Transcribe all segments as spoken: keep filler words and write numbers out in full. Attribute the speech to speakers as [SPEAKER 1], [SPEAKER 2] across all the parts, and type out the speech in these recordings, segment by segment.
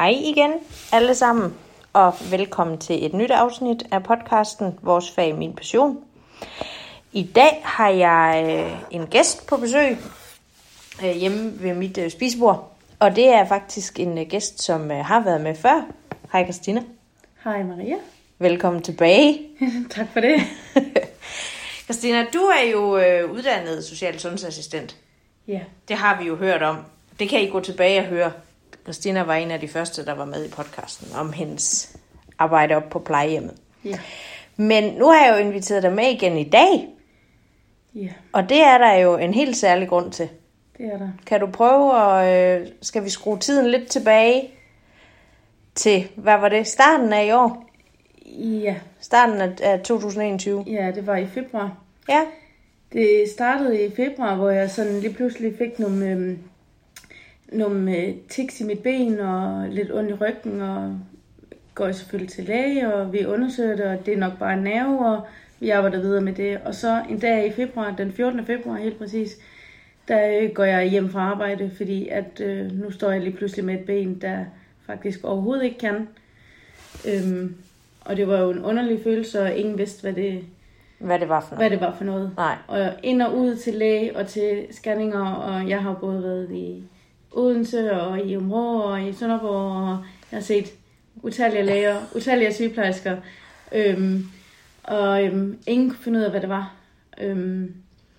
[SPEAKER 1] Hej igen alle sammen, og velkommen til et nyt afsnit af podcasten Vores Fag, Min Passion. I dag har jeg en gæst på besøg hjemme ved mit spisebord, og det er faktisk en gæst, som har været med før. Hej Christina.
[SPEAKER 2] Hej Maria.
[SPEAKER 1] Velkommen tilbage.
[SPEAKER 2] Tak for det.
[SPEAKER 1] Christina, du er jo øh, uddannet social- sundhedsassistent.
[SPEAKER 2] Ja.
[SPEAKER 1] Det har vi jo hørt om. Det kan I gå tilbage og høre. Christina var en af de første, der var med i podcasten om hendes arbejde op på plejehjemmet.
[SPEAKER 2] Ja.
[SPEAKER 1] Men nu har jeg jo inviteret dig med igen i dag.
[SPEAKER 2] Ja.
[SPEAKER 1] Og det er der jo en helt særlig grund til.
[SPEAKER 2] Det er der.
[SPEAKER 1] Kan du prøve at... Øh, skal vi skrue tiden lidt tilbage til, hvad var det, starten af i år?
[SPEAKER 2] Ja.
[SPEAKER 1] Starten af, af to tusind og enogtyve?
[SPEAKER 2] Ja, det var i februar.
[SPEAKER 1] Ja.
[SPEAKER 2] Det startede i februar, hvor jeg sådan lige pludselig fik nogle, øh, nogle øh, tics i mit ben og lidt ondt i ryggen, og går selvfølgelig til læge, og vi undersøger det, og det er nok bare en nerve, og vi arbejder videre med det. Og så en dag i februar, den fjortende februar helt præcis, der går jeg hjem fra arbejde, fordi at øh, nu står jeg lige pludselig med et ben, der faktisk overhovedet ikke kan. Øhm, og det var jo en underlig følelse, og ingen vidste, hvad det,
[SPEAKER 1] hvad det var for noget.
[SPEAKER 2] Hvad det var for noget.
[SPEAKER 1] Nej.
[SPEAKER 2] Og ind og ud til læge og til scanninger, og jeg har både været i Odense og i Områ og i Sønderborg, og jeg har set utallige læger, utallige sygeplejersker, øhm, og øhm, ingen kunne finde ud af, hvad det var. Øhm,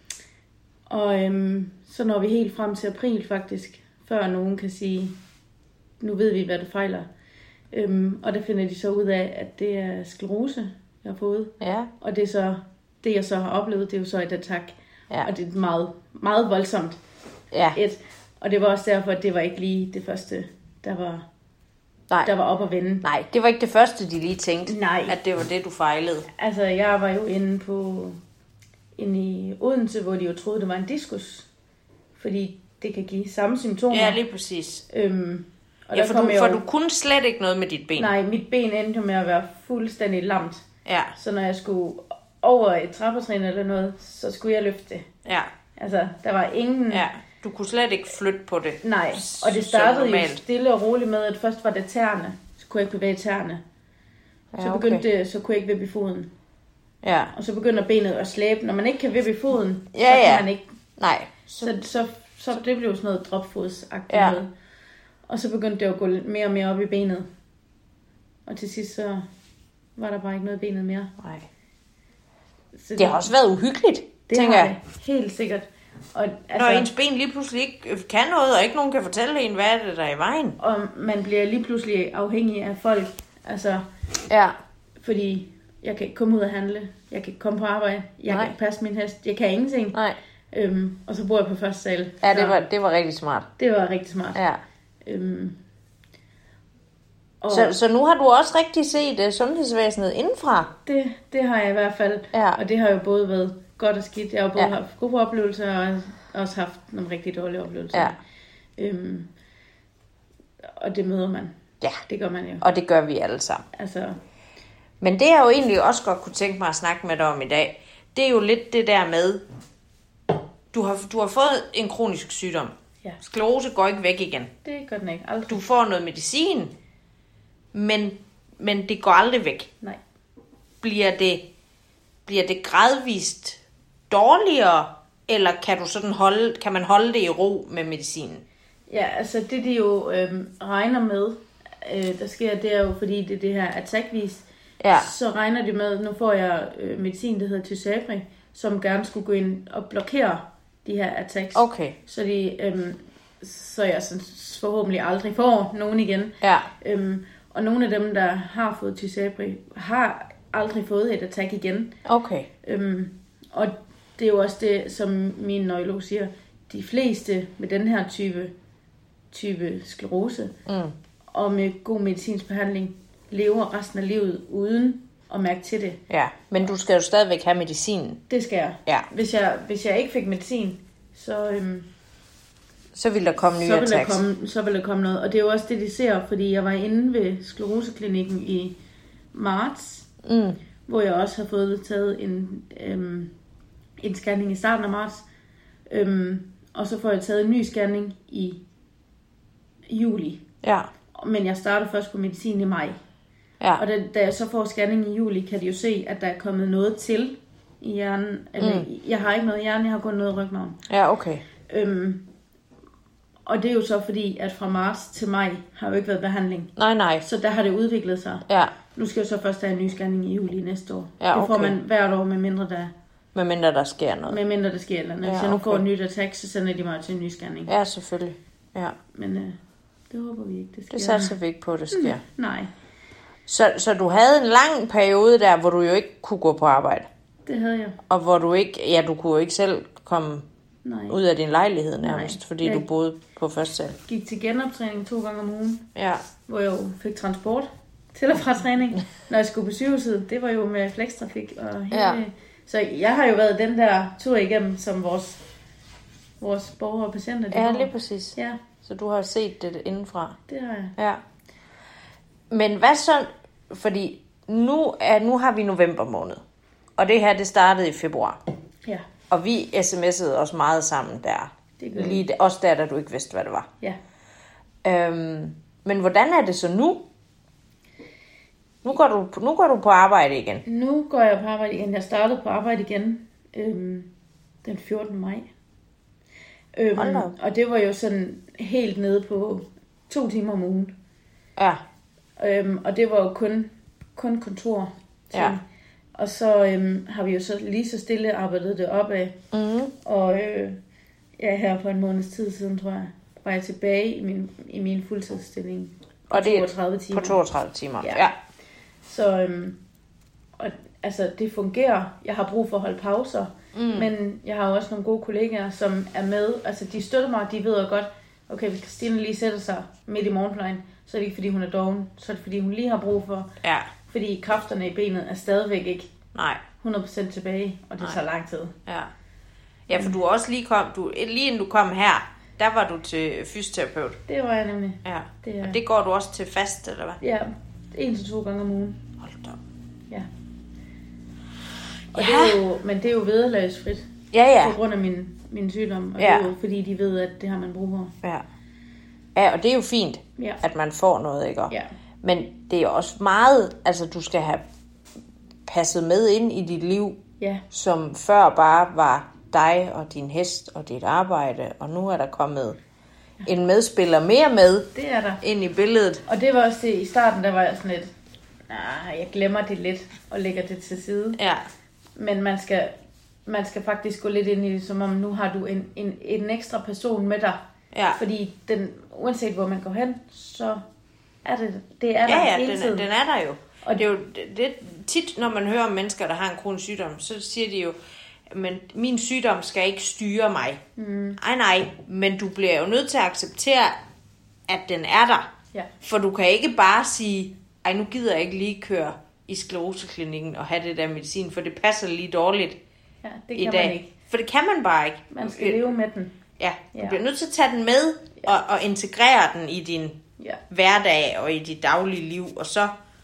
[SPEAKER 2] og øhm, så når vi helt frem til april faktisk, før nogen kan sige, nu ved vi, hvad det fejler. Øhm, og der finder de så ud af, at det er sklerose, jeg har fået.
[SPEAKER 1] Ja.
[SPEAKER 2] Og det er så, det jeg så har oplevet, det er jo så et attack.
[SPEAKER 1] Ja.
[SPEAKER 2] Og det er meget, meget voldsomt.
[SPEAKER 1] Ja.
[SPEAKER 2] Et. Og det var også derfor, at det var ikke lige det første, der var,
[SPEAKER 1] Nej.
[SPEAKER 2] der var op at vende.
[SPEAKER 1] Nej, det var ikke det første, de lige tænkte,
[SPEAKER 2] Nej.
[SPEAKER 1] at det var det, du fejlede.
[SPEAKER 2] Altså, jeg var jo inde på inde i Odense, hvor de jo troede, det var en diskus. Fordi det kan give samme symptomer.
[SPEAKER 1] Ja, lige præcis.
[SPEAKER 2] Øhm, og
[SPEAKER 1] ja,
[SPEAKER 2] der
[SPEAKER 1] for,
[SPEAKER 2] kom
[SPEAKER 1] du,
[SPEAKER 2] jeg
[SPEAKER 1] for
[SPEAKER 2] jo,
[SPEAKER 1] du kunne slet ikke noget med dit ben.
[SPEAKER 2] Nej, mit ben endte jo med at være fuldstændig lamt.
[SPEAKER 1] Ja.
[SPEAKER 2] Så når jeg skulle over et trappetrin eller noget, så skulle jeg løfte det.
[SPEAKER 1] Ja.
[SPEAKER 2] Altså, der var ingen...
[SPEAKER 1] Ja, du kunne slet ikke flytte på det.
[SPEAKER 2] Nej, og det startede jo stille og roligt med, at først var det tæerne. Så kunne jeg ikke bevæge tæerne. Så
[SPEAKER 1] Ja, okay.
[SPEAKER 2] begyndte det, så kunne jeg ikke vippe i foden.
[SPEAKER 1] Ja.
[SPEAKER 2] Og så begynder benet at slæbe. Når man ikke kan vippe i foden,
[SPEAKER 1] Ja,
[SPEAKER 2] så kan
[SPEAKER 1] ja.
[SPEAKER 2] man ikke...
[SPEAKER 1] Nej.
[SPEAKER 2] Så, så, så, så det blev sådan noget dropfodsagtigt
[SPEAKER 1] Ja.
[SPEAKER 2] noget. Og så begyndte det at gå lidt mere og mere op i benet. Og til sidst så var der bare ikke noget i benet mere.
[SPEAKER 1] Nej.
[SPEAKER 2] Så
[SPEAKER 1] Det har også været uhyggeligt,
[SPEAKER 2] det
[SPEAKER 1] tænker
[SPEAKER 2] har
[SPEAKER 1] jeg.
[SPEAKER 2] det. Helt sikkert. Og,
[SPEAKER 1] Altså, når ens ben lige pludselig ikke kan noget, og ikke nogen kan fortælle en, hvad er det, der er i vejen.
[SPEAKER 2] Og man bliver lige pludselig afhængig af folk. Altså,
[SPEAKER 1] Ja.
[SPEAKER 2] fordi jeg kan ikke komme ud og handle. Jeg kan ikke komme på arbejde. Jeg
[SPEAKER 1] Nej.
[SPEAKER 2] kan ikke passe min hest. Jeg kan ingenting.
[SPEAKER 1] Nej.
[SPEAKER 2] Øhm, og så bor jeg på første sal.
[SPEAKER 1] Ja, det
[SPEAKER 2] Så
[SPEAKER 1] var, det var rigtig smart.
[SPEAKER 2] det var rigtig smart.
[SPEAKER 1] Ja.
[SPEAKER 2] Øhm, og
[SPEAKER 1] Så, så nu har du også rigtig set uh, sundhedsvæsenet indenfra.
[SPEAKER 2] det, det har jeg i hvert fald.
[SPEAKER 1] Ja.
[SPEAKER 2] Og det har jo både været godt og skidt. Jeg har jo både
[SPEAKER 1] Ja.
[SPEAKER 2] haft gode oplevelser og også haft nogle rigtig dårlige oplevelser.
[SPEAKER 1] Ja.
[SPEAKER 2] Øhm, og det møder man.
[SPEAKER 1] Ja.
[SPEAKER 2] Det gør man jo.
[SPEAKER 1] Og det gør vi alle sammen.
[SPEAKER 2] Altså,
[SPEAKER 1] Men det jeg jo egentlig også godt kunne tænke mig at snakke med dig om i dag, det er jo lidt det der med, du har, du har fået en kronisk sygdom.
[SPEAKER 2] ja,
[SPEAKER 1] Sklerose går ikke væk igen.
[SPEAKER 2] det gør den ikke. Aldrig.
[SPEAKER 1] Du får noget medicin, men, men det går aldrig væk.
[SPEAKER 2] Nej.
[SPEAKER 1] Bliver det, bliver det gradvist dårligere, eller kan du sådan holde, kan man holde det i ro med medicinen?
[SPEAKER 2] Ja, altså det de jo øhm, regner med, øh, der sker, det er jo fordi det er det her attackvis,
[SPEAKER 1] Ja.
[SPEAKER 2] så regner de med, nu får jeg øh, medicin, der hedder Tysabri, som gerne skulle gå ind og blokere de her attacks.
[SPEAKER 1] Okay.
[SPEAKER 2] Så, de, øhm, så jeg sådan, forhåbentlig aldrig får nogen igen.
[SPEAKER 1] Ja.
[SPEAKER 2] Øhm, og nogle af dem, der har fået Tysabri, har aldrig fået et attack igen.
[SPEAKER 1] Okay.
[SPEAKER 2] Øhm, og det er jo også det, som min neurolog siger, de fleste med den her type, type sklerose,
[SPEAKER 1] Mm.
[SPEAKER 2] og med god medicinsk behandling, lever resten af livet uden at mærke til det.
[SPEAKER 1] Ja, men du skal jo stadigvæk have medicinen.
[SPEAKER 2] Det skal jeg.
[SPEAKER 1] Ja.
[SPEAKER 2] Hvis jeg, hvis jeg ikke fik medicin, så, øhm,
[SPEAKER 1] Så vil der komme nye
[SPEAKER 2] så, vil der
[SPEAKER 1] attacks.
[SPEAKER 2] komme, så vil der komme noget. Og det er jo også det, de ser, fordi jeg var inde ved skleroseklinikken i marts,
[SPEAKER 1] Mm.
[SPEAKER 2] hvor jeg også har fået taget en, øhm, en scanning i starten af marts. Øhm, og så får jeg taget en ny scanning i juli.
[SPEAKER 1] Ja.
[SPEAKER 2] Men jeg starter først på medicin i maj.
[SPEAKER 1] Ja.
[SPEAKER 2] Og da, da jeg så får scanning i juli, kan de jo se, at der er kommet noget til i hjernen. Eller, mm. Jeg har ikke noget i hjernen, jeg har kun noget i rygmarven.
[SPEAKER 1] Ja, okay.
[SPEAKER 2] Øhm, og det er jo så fordi, at fra marts til maj har jo ikke været behandling.
[SPEAKER 1] Nej, nej.
[SPEAKER 2] Så der har det udviklet sig.
[SPEAKER 1] Ja.
[SPEAKER 2] Nu skal jeg så først have en ny scanning i juli næste år.
[SPEAKER 1] Ja, okay.
[SPEAKER 2] Det får man hvert år, med mindre der,
[SPEAKER 1] med mindre der sker noget.
[SPEAKER 2] med mindre der sker noget.
[SPEAKER 1] Ja,
[SPEAKER 2] Hvis jeg nu
[SPEAKER 1] okay.
[SPEAKER 2] får et nyt attack, så sender de mig til en ny scanning.
[SPEAKER 1] Ja, selvfølgelig. Ja.
[SPEAKER 2] Men øh, det håber vi ikke, det sker.
[SPEAKER 1] Det satser vi ikke på, det sker.
[SPEAKER 2] Mm, nej,
[SPEAKER 1] Så, så du havde en lang periode der, hvor du jo ikke kunne gå på arbejde.
[SPEAKER 2] det havde jeg.
[SPEAKER 1] Og hvor du ikke, ja, du kunne jo ikke selv komme
[SPEAKER 2] Nej.
[SPEAKER 1] ud af din lejlighed nærmest,
[SPEAKER 2] Nej.
[SPEAKER 1] fordi
[SPEAKER 2] Jeg
[SPEAKER 1] du boede på første sal.
[SPEAKER 2] gik til genoptræning to gange om ugen,
[SPEAKER 1] Ja.
[SPEAKER 2] hvor jeg jo fik transport til og fra træning, når jeg skulle på sygehuset. Det var jo med flekstrafik og hele...
[SPEAKER 1] Ja.
[SPEAKER 2] Så jeg har jo været den der tur igennem, som vores, vores borgere og patienter, de
[SPEAKER 1] Ja,
[SPEAKER 2] går.
[SPEAKER 1] lige præcis.
[SPEAKER 2] Ja,
[SPEAKER 1] Så du har set det indenfra.
[SPEAKER 2] det har jeg.
[SPEAKER 1] Ja. Men hvad så, fordi nu, er, nu har vi november måned, og det her, det startede i februar.
[SPEAKER 2] Ja,
[SPEAKER 1] Og vi sms'ede os meget sammen der.
[SPEAKER 2] det gør
[SPEAKER 1] Lige der, også der, da du ikke vidste, hvad det var.
[SPEAKER 2] Ja.
[SPEAKER 1] Øhm, men hvordan er det så nu? Nu går, du, nu går du på arbejde igen.
[SPEAKER 2] Nu går jeg på arbejde igen. Jeg startede på arbejde igen øhm, den fjortende maj. Øhm,
[SPEAKER 1] Hold da op.
[SPEAKER 2] og det var jo sådan helt nede på to timer om ugen.
[SPEAKER 1] Ja,
[SPEAKER 2] Øhm, og det var jo kun, kun kontor.
[SPEAKER 1] Ja.
[SPEAKER 2] Og så øhm, har vi jo så lige så stille arbejdet det op af.
[SPEAKER 1] mm-hmm.
[SPEAKER 2] Og øh, ja, her for en måneds tid siden, tror jeg, var jeg tilbage i min, i min fuldtidsstilling på
[SPEAKER 1] Og det er
[SPEAKER 2] toogtredive timer.
[SPEAKER 1] På toogtredive timer.
[SPEAKER 2] Ja.
[SPEAKER 1] Ja.
[SPEAKER 2] Så øhm, og, altså, det fungerer. Jeg har brug for at holde pauser. Mm. Men jeg har jo også nogle gode kollegaer, som er med. Altså, de støtter mig. De ved jo godt, okay, hvis Christine lige sætter sig midt i morgenplejen, så er det ikke, fordi hun er doven. Så er det, fordi hun lige har brug for.
[SPEAKER 1] Ja.
[SPEAKER 2] Fordi kræfterne i benet er stadigvæk ikke
[SPEAKER 1] Nej.
[SPEAKER 2] hundrede procent tilbage. Og det
[SPEAKER 1] Nej.
[SPEAKER 2] tager lang tid.
[SPEAKER 1] Ja. Ja, for du er også lige kom, du, lige inden du kom her, der var du til fysioterapeut.
[SPEAKER 2] Det var jeg nemlig.
[SPEAKER 1] Ja.
[SPEAKER 2] Det er,
[SPEAKER 1] Og det går du også til fast, eller hvad?
[SPEAKER 2] ja, en til to gange om ugen.
[SPEAKER 1] Hold da op.
[SPEAKER 2] Ja. Og
[SPEAKER 1] Ja.
[SPEAKER 2] det er jo, men det er jo vederlagsfrit.
[SPEAKER 1] Ja, ja.
[SPEAKER 2] På grund af min, min sygdom. Og
[SPEAKER 1] Ja.
[SPEAKER 2] det er jo fordi, de ved, at det har man brug for.
[SPEAKER 1] Ja. Ja, og det er jo fint,
[SPEAKER 2] Ja.
[SPEAKER 1] at man får noget, ikke?
[SPEAKER 2] Ja.
[SPEAKER 1] Men det er jo også meget, altså du skal have passet med ind i dit liv,
[SPEAKER 2] Ja.
[SPEAKER 1] som før bare var dig og din hest og dit arbejde, og nu er der kommet en medspiller mere med
[SPEAKER 2] Det er der.
[SPEAKER 1] ind i billedet.
[SPEAKER 2] Og det var også det, i starten, der var jeg sådan lidt, nej, jeg glemmer det lidt og lægger det til side.
[SPEAKER 1] Ja,
[SPEAKER 2] Men man skal, man skal faktisk gå lidt ind i det, som om nu har du en, en, en ekstra person med dig.
[SPEAKER 1] ja.
[SPEAKER 2] Fordi den, uanset hvor man går hen, så er det, det er der
[SPEAKER 1] Ja, ja,
[SPEAKER 2] hele
[SPEAKER 1] den,
[SPEAKER 2] tiden.
[SPEAKER 1] den er der jo.
[SPEAKER 2] Og
[SPEAKER 1] Og det er jo det, det, tit, når man hører om mennesker, der har en kronisk sygdom, så siger de jo, men min sygdom skal ikke styre mig. Mm. Ej, nej, men du bliver jo nødt til at acceptere, at den er der.
[SPEAKER 2] Ja.
[SPEAKER 1] For du kan ikke bare sige, ej, nu gider jeg ikke lige køre i skleroseklinikken og have det der medicin, for det passer lige dårligt
[SPEAKER 2] Ja, det
[SPEAKER 1] i
[SPEAKER 2] kan
[SPEAKER 1] dag.
[SPEAKER 2] man ikke.
[SPEAKER 1] For det kan man bare ikke.
[SPEAKER 2] Man skal leve med den.
[SPEAKER 1] Ja, du
[SPEAKER 2] Ja.
[SPEAKER 1] bliver nødt til at tage den med og, og integrere den i din
[SPEAKER 2] Ja.
[SPEAKER 1] hverdag og i dit daglige liv, og så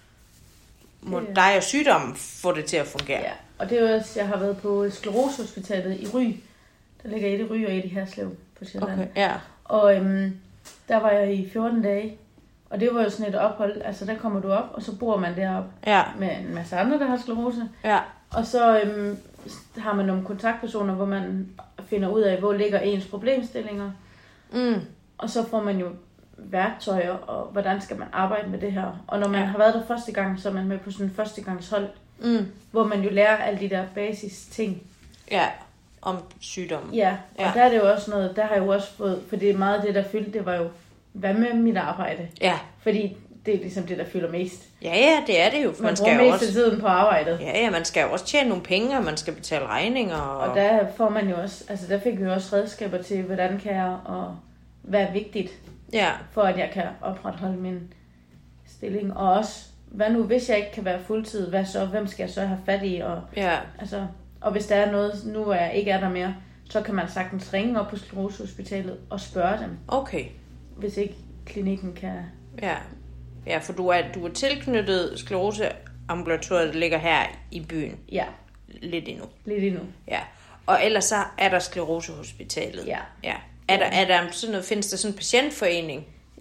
[SPEAKER 1] må
[SPEAKER 2] Det er-
[SPEAKER 1] dig og sygdommen få det til at fungere.
[SPEAKER 2] Ja, og det er jo også, jeg har været på sklerosehospitalet i Ry. Der ligger et i Ry og et i Herslev på Sjælland.
[SPEAKER 1] Okay, ja.
[SPEAKER 2] Og øhm, der var jeg i fjorten dage. Og det var jo sådan et ophold. Altså der kommer du op, og så bor man deroppe
[SPEAKER 1] Ja,
[SPEAKER 2] med en masse andre, der har sklerose.
[SPEAKER 1] ja,
[SPEAKER 2] Og så øhm, har man nogle kontaktpersoner, hvor man finder ud af, hvor ligger ens problemstillinger.
[SPEAKER 1] mm,
[SPEAKER 2] Og så får man jo værktøjer, og hvordan skal man arbejde med det her. Og når man
[SPEAKER 1] Ja.
[SPEAKER 2] har været der første gang, så er man med på sådan en førstegangshold,
[SPEAKER 1] mm,
[SPEAKER 2] hvor man jo lærer alle de der basis ting.
[SPEAKER 1] ja, om sygdommen.
[SPEAKER 2] Ja, og
[SPEAKER 1] Ja.
[SPEAKER 2] der er det jo også noget, der har jeg jo også fået, for det er meget det, der fyldte, det var jo, hvad med mit arbejde?
[SPEAKER 1] Ja,
[SPEAKER 2] Fordi det er ligesom det, der fylder mest.
[SPEAKER 1] ja, ja, det er det jo. for
[SPEAKER 2] Man,
[SPEAKER 1] Man
[SPEAKER 2] bruger
[SPEAKER 1] skal jo
[SPEAKER 2] mest af
[SPEAKER 1] også,
[SPEAKER 2] tiden på arbejdet.
[SPEAKER 1] ja, ja, man skal jo også tjene nogle penge, og man skal betale regninger. Og,
[SPEAKER 2] Og der får man jo også, altså der fik vi jo også redskaber til, hvordan kan jeg, og hvad er vigtigt,
[SPEAKER 1] ja,
[SPEAKER 2] for at jeg kan opretholde min stilling. Og også, hvad nu, hvis jeg ikke kan være fuldtid, hvad så, hvem skal jeg så have fat i? Og,
[SPEAKER 1] ja,
[SPEAKER 2] altså, og hvis der er noget, nu er jeg ikke er der mere, så kan man sagtens ringe op på Sklerosehospitalet og spørge dem,
[SPEAKER 1] okay.
[SPEAKER 2] hvis ikke klinikken kan.
[SPEAKER 1] Ja, ja, for du er, du er tilknyttet skleroseambulatoriet, der ligger her i byen
[SPEAKER 2] Ja,
[SPEAKER 1] lidt endnu.
[SPEAKER 2] lidt endnu.
[SPEAKER 1] Ja, og ellers så er der sklerosehospitalet.
[SPEAKER 2] Ja.
[SPEAKER 1] Ja. Er der, er der sådan noget, findes der sådan en patientforening?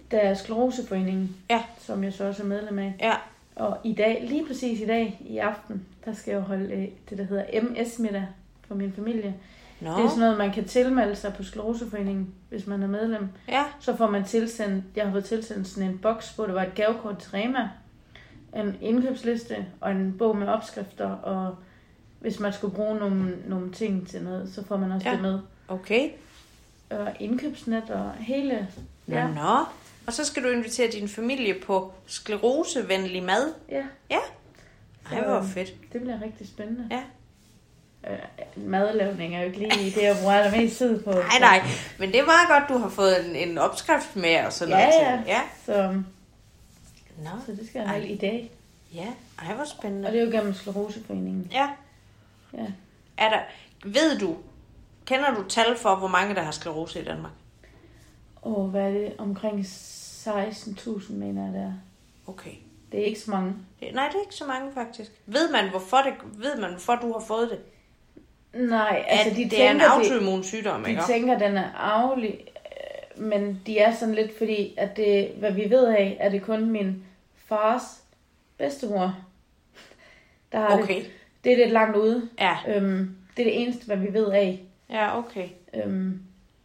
[SPEAKER 2] Der er Skleroseforeningen,
[SPEAKER 1] Ja.
[SPEAKER 2] som jeg så også er medlem af.
[SPEAKER 1] Ja.
[SPEAKER 2] Og i dag, lige præcis i dag, i aften, der skal jeg jo holde øh, det, der hedder M S-middag for min familie.
[SPEAKER 1] Nå.
[SPEAKER 2] Det er sådan noget, man kan tilmelde sig på Skleroseforeningen, hvis man er medlem.
[SPEAKER 1] Ja.
[SPEAKER 2] Så får man tilsendt, jeg har fået tilsendt sådan en boks, hvor der var et gavekort til Rema, en indkøbsliste og en bog med opskrifter, og hvis man skulle bruge nogle, nogle ting til noget, så får man også
[SPEAKER 1] Ja.
[SPEAKER 2] det med.
[SPEAKER 1] Okay.
[SPEAKER 2] Og indkøbsnet og hele...
[SPEAKER 1] Nå, ja. Nå. Og så skal du invitere din familie på sklerosevenlig mad.
[SPEAKER 2] Ja.
[SPEAKER 1] Ja. Ej, hvor fedt.
[SPEAKER 2] Det bliver rigtig spændende.
[SPEAKER 1] Ja.
[SPEAKER 2] Øh, madlavning er jo ikke lige det, jeg bruger allermest tid på.
[SPEAKER 1] Nej, nej. Men det er meget godt, du har fået en, en opskrift med og sådan
[SPEAKER 2] Ja,
[SPEAKER 1] noget
[SPEAKER 2] ja.
[SPEAKER 1] til. Ja.
[SPEAKER 2] Så,
[SPEAKER 1] Nå.
[SPEAKER 2] så det skal jeg holde i dag.
[SPEAKER 1] Ja. Ej, hvor spændende.
[SPEAKER 2] Og det er jo gennem Skleroseforeningen.
[SPEAKER 1] Ja.
[SPEAKER 2] Ja.
[SPEAKER 1] Er der, ved du, kender du tal for, hvor mange der har sklerose i Danmark?
[SPEAKER 2] Og hvad er det? Omkring seksten tusind, mener jeg, det er.
[SPEAKER 1] Okay.
[SPEAKER 2] Det er ikke så mange.
[SPEAKER 1] Det, nej, det er ikke så mange faktisk. Ved man, hvorfor, det, ved man, hvorfor du har fået det?
[SPEAKER 2] Nej, altså
[SPEAKER 1] at
[SPEAKER 2] de
[SPEAKER 1] det
[SPEAKER 2] tænker,
[SPEAKER 1] er en autoimmun sygdom,
[SPEAKER 2] de,
[SPEAKER 1] ikke?
[SPEAKER 2] de tænker, den er arvelig, øh, men de er sådan lidt, fordi at det, hvad vi ved af, er det kun min fars bedstemor, der har
[SPEAKER 1] Okay.
[SPEAKER 2] det. Det er lidt langt ude.
[SPEAKER 1] Ja.
[SPEAKER 2] Øhm, det er det eneste, hvad vi ved af.
[SPEAKER 1] Ja, okay.
[SPEAKER 2] Øhm,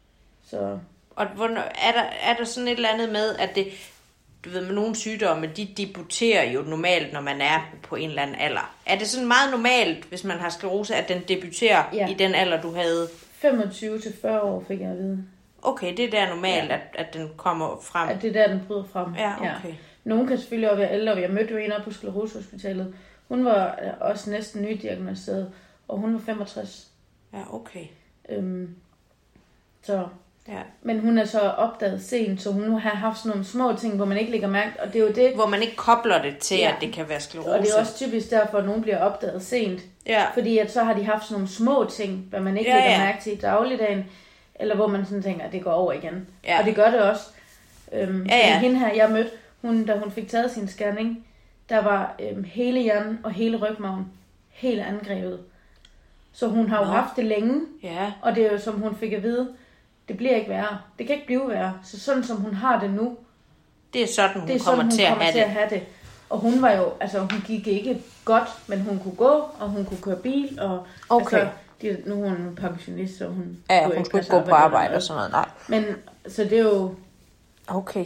[SPEAKER 2] så
[SPEAKER 1] Og hvornår, er, der, er der sådan et eller andet med, at det, du ved, med nogle sygdomme, de debuterer jo normalt, når man er på en eller anden alder. Er det sådan meget normalt, hvis man har sklerose, at den debuterer
[SPEAKER 2] Ja.
[SPEAKER 1] i den alder, du havde?
[SPEAKER 2] femogtyve til fyrre år fik jeg at vide.
[SPEAKER 1] Okay, det er der normalt,
[SPEAKER 2] Ja.
[SPEAKER 1] at, at den kommer frem.
[SPEAKER 2] At det er der, den bryder frem.
[SPEAKER 1] Ja, okay.
[SPEAKER 2] Nogen kan selvfølgelig også være ældre. Jeg mødte jo en op på Sklerosehospitalet. Hun var også næsten nydiagnosticeret, og hun var femogtres.
[SPEAKER 1] Ja, okay.
[SPEAKER 2] Øhm, så...
[SPEAKER 1] Ja.
[SPEAKER 2] Men hun er så opdaget sent, så hun har haft sådan nogle små ting, hvor man ikke lægger mærke. Og det er jo det,
[SPEAKER 1] Hvor man ikke kobler det til,
[SPEAKER 2] Ja.
[SPEAKER 1] at det kan være sklerose.
[SPEAKER 2] og det er også typisk derfor, at nogen bliver opdaget sent.
[SPEAKER 1] Ja.
[SPEAKER 2] Fordi at så har de haft sådan nogle små ting, hvad man ikke
[SPEAKER 1] Ja,
[SPEAKER 2] lægger
[SPEAKER 1] ja.
[SPEAKER 2] mærke til i dagligdagen. Eller hvor man sådan tænker, at det går over igen.
[SPEAKER 1] Ja.
[SPEAKER 2] Og det gør det også. Øhm,
[SPEAKER 1] Ja, ja.
[SPEAKER 2] fordi hende her, jeg mødte, hun, da hun fik taget sin scanning, der var øhm, hele hjernen og hele rygmarven helt angrebet. Så hun har jo
[SPEAKER 1] Nå.
[SPEAKER 2] haft det længe,
[SPEAKER 1] Ja.
[SPEAKER 2] og det er jo som hun fik at vide, det bliver ikke værre. Det kan ikke blive værre. Så sådan som hun har det nu,
[SPEAKER 1] Det er sådan, hun
[SPEAKER 2] det er
[SPEAKER 1] kommer,
[SPEAKER 2] sådan, hun
[SPEAKER 1] til,
[SPEAKER 2] kommer
[SPEAKER 1] at
[SPEAKER 2] til
[SPEAKER 1] have
[SPEAKER 2] at
[SPEAKER 1] det.
[SPEAKER 2] have det. Og hun var jo, altså hun gik ikke godt, men hun kunne gå, og hun kunne køre bil, og
[SPEAKER 1] Okay.
[SPEAKER 2] altså, de, nu er hun pensionist, så hun
[SPEAKER 1] Ja,
[SPEAKER 2] kunne
[SPEAKER 1] hun skulle
[SPEAKER 2] passe
[SPEAKER 1] ikke gå på arbejde
[SPEAKER 2] eller
[SPEAKER 1] og sådan noget. Nej.
[SPEAKER 2] noget. Men så det er jo,
[SPEAKER 1] Okay.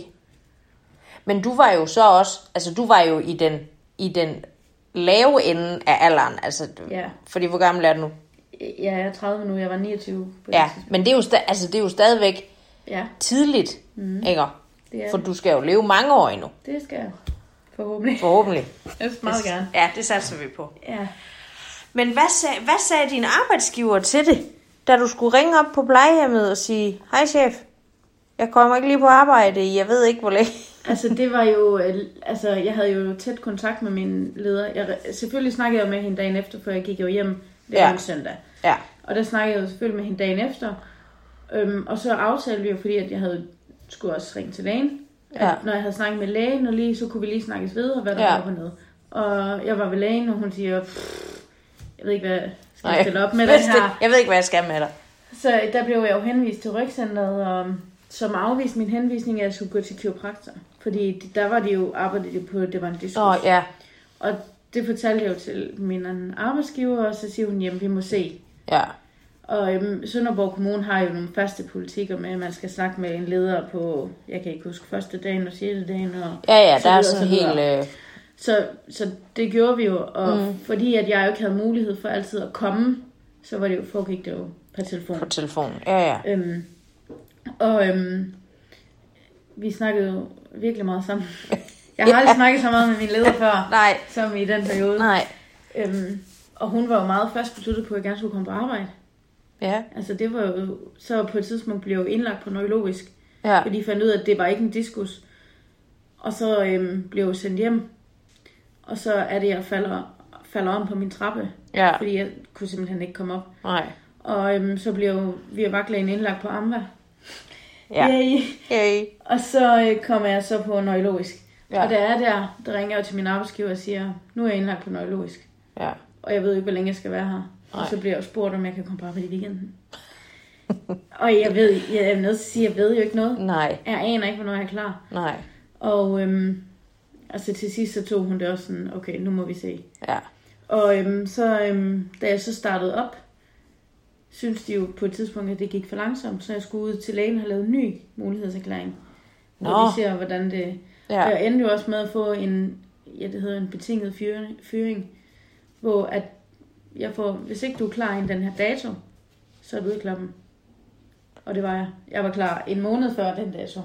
[SPEAKER 1] Men du var jo så også, altså du var jo i den, i den lave ende af alderen. Altså,
[SPEAKER 2] Ja.
[SPEAKER 1] fordi hvor gammel er du nu?
[SPEAKER 2] ja, jeg er tredive nu, jeg var niogtyve på det
[SPEAKER 1] Ja,
[SPEAKER 2] tidspunkt.
[SPEAKER 1] men det er jo, sta- altså, det er jo stadigvæk
[SPEAKER 2] Ja,
[SPEAKER 1] tidligt, mm. ikke?
[SPEAKER 2] det er
[SPEAKER 1] For du skal jo leve mange år endnu,
[SPEAKER 2] det skal jeg forhåbentlig.
[SPEAKER 1] forhåbentlig.
[SPEAKER 2] Jeg vil meget gerne.
[SPEAKER 1] Ja, det satser vi på.
[SPEAKER 2] Ja.
[SPEAKER 1] Men hvad sagde, hvad sagde din arbejdsgiver til det, da du skulle ringe op på plejehjemmet og sige, hej chef, jeg kommer ikke lige på arbejde, jeg ved ikke hvor længe.
[SPEAKER 2] Altså det var jo, øh, altså jeg havde jo tæt kontakt med min leder. Jeg, selvfølgelig snakkede jeg med hende dagen efter, for jeg gik jo hjem det
[SPEAKER 1] Ja.
[SPEAKER 2] var en søndag.
[SPEAKER 1] Ja,
[SPEAKER 2] Og der snakkede jeg jo selvfølgelig med hende dagen efter. Øhm, og så aftalte vi jo, fordi at jeg havde skulle også ringe til lægen.
[SPEAKER 1] Ja.
[SPEAKER 2] At når jeg havde snakket med lægen, og lige, så kunne vi lige snakkes videre, hvad der
[SPEAKER 1] Ja.
[SPEAKER 2] var på nede. Og jeg var ved lægen, og hun siger, "Pff, jeg ved ikke, hvad jeg skal
[SPEAKER 1] nej.
[SPEAKER 2] stille op med
[SPEAKER 1] Hvad
[SPEAKER 2] det
[SPEAKER 1] skal-
[SPEAKER 2] her.
[SPEAKER 1] Jeg ved ikke, hvad jeg skal med dig.
[SPEAKER 2] Så der blev jeg jo henvist til Rygcenteret, og som afviste min henvisning, at jeg skulle gå til kiropraktor. Fordi de- der var de jo arbejdet de på, det var en diskus.
[SPEAKER 1] Åh, ja.
[SPEAKER 2] Og det fortalte jeg jo til min anden arbejdsgiver, og så siger hun, jamen vi må se.
[SPEAKER 1] Ja.
[SPEAKER 2] Og øhm, Sønderborg Kommune har jo nogle faste politikker med, at man skal snakke med en leder på, jeg kan ikke huske, første dagen og sjette dagen. Og
[SPEAKER 1] Ja, ja,
[SPEAKER 2] så
[SPEAKER 1] der er
[SPEAKER 2] videre,
[SPEAKER 1] sådan
[SPEAKER 2] så videre.
[SPEAKER 1] helt... Øh,
[SPEAKER 2] Så, så det gjorde vi jo, og mm. fordi at jeg jo ikke havde mulighed for altid at komme, så var det jo, foregik det jo på telefon.
[SPEAKER 1] på telefonen. Ja, ja.
[SPEAKER 2] Øhm, og øhm, vi snakkede jo virkelig meget sammen. Jeg har aldrig snakket så meget med min leder før,
[SPEAKER 1] Nej.
[SPEAKER 2] som i den periode.
[SPEAKER 1] Nej.
[SPEAKER 2] Øhm, og hun var jo meget fast besluttet på, at jeg gerne skulle komme på arbejde.
[SPEAKER 1] Ja.
[SPEAKER 2] Altså det var jo, så på et tidspunkt blev jeg indlagt på neurologisk,
[SPEAKER 1] Ja.
[SPEAKER 2] fordi de fandt ud af, at det var ikke en diskus. Og så øhm, blev jeg sendt hjem, og så er det, jeg falder, falder om på min trappe,
[SPEAKER 1] Ja.
[SPEAKER 2] fordi jeg kunne simpelthen ikke komme op.
[SPEAKER 1] Nej.
[SPEAKER 2] Og øhm, så blev jo via vagtlægen indlagt på Amva.
[SPEAKER 1] Ja.
[SPEAKER 2] Yay.
[SPEAKER 1] Hey.
[SPEAKER 2] Og så øh, kommer jeg så på neurologisk.
[SPEAKER 1] Ja.
[SPEAKER 2] Ja. Og da jeg er der, der ringer jeg til min arbejdsgiver og siger, nu er jeg indlagt på neurologisk.
[SPEAKER 1] Ja.
[SPEAKER 2] Og jeg ved ikke, hvor længe jeg skal være her.
[SPEAKER 1] Nej.
[SPEAKER 2] Og så bliver jeg jo spurgt, om jeg kan komme på arbejde i weekenden. Og jeg ved, jeg er nødt til at sige, jeg ved jo ikke noget.
[SPEAKER 1] Nej.
[SPEAKER 2] Jeg aner ikke, hvornår jeg er klar.
[SPEAKER 1] Nej.
[SPEAKER 2] Og øhm, altså til sidst så tog hun det også sådan, okay, nu må vi se.
[SPEAKER 1] Ja.
[SPEAKER 2] Og øhm, så øhm, da jeg så startede op, synes de jo på et tidspunkt, at det gik for langsomt, så jeg skulle ud til lægen og have lavet en ny mulighedserklæring. Nå. Hvor de ser, hvordan det... Ja. Og jeg endte jo også med at få en, ja, det hedder en betinget fyring, fyring, hvor at jeg får, hvis ikke du er klar inden den her dato, så er du ude i klappen. Og det var jeg. Jeg var klar en måned før den dato.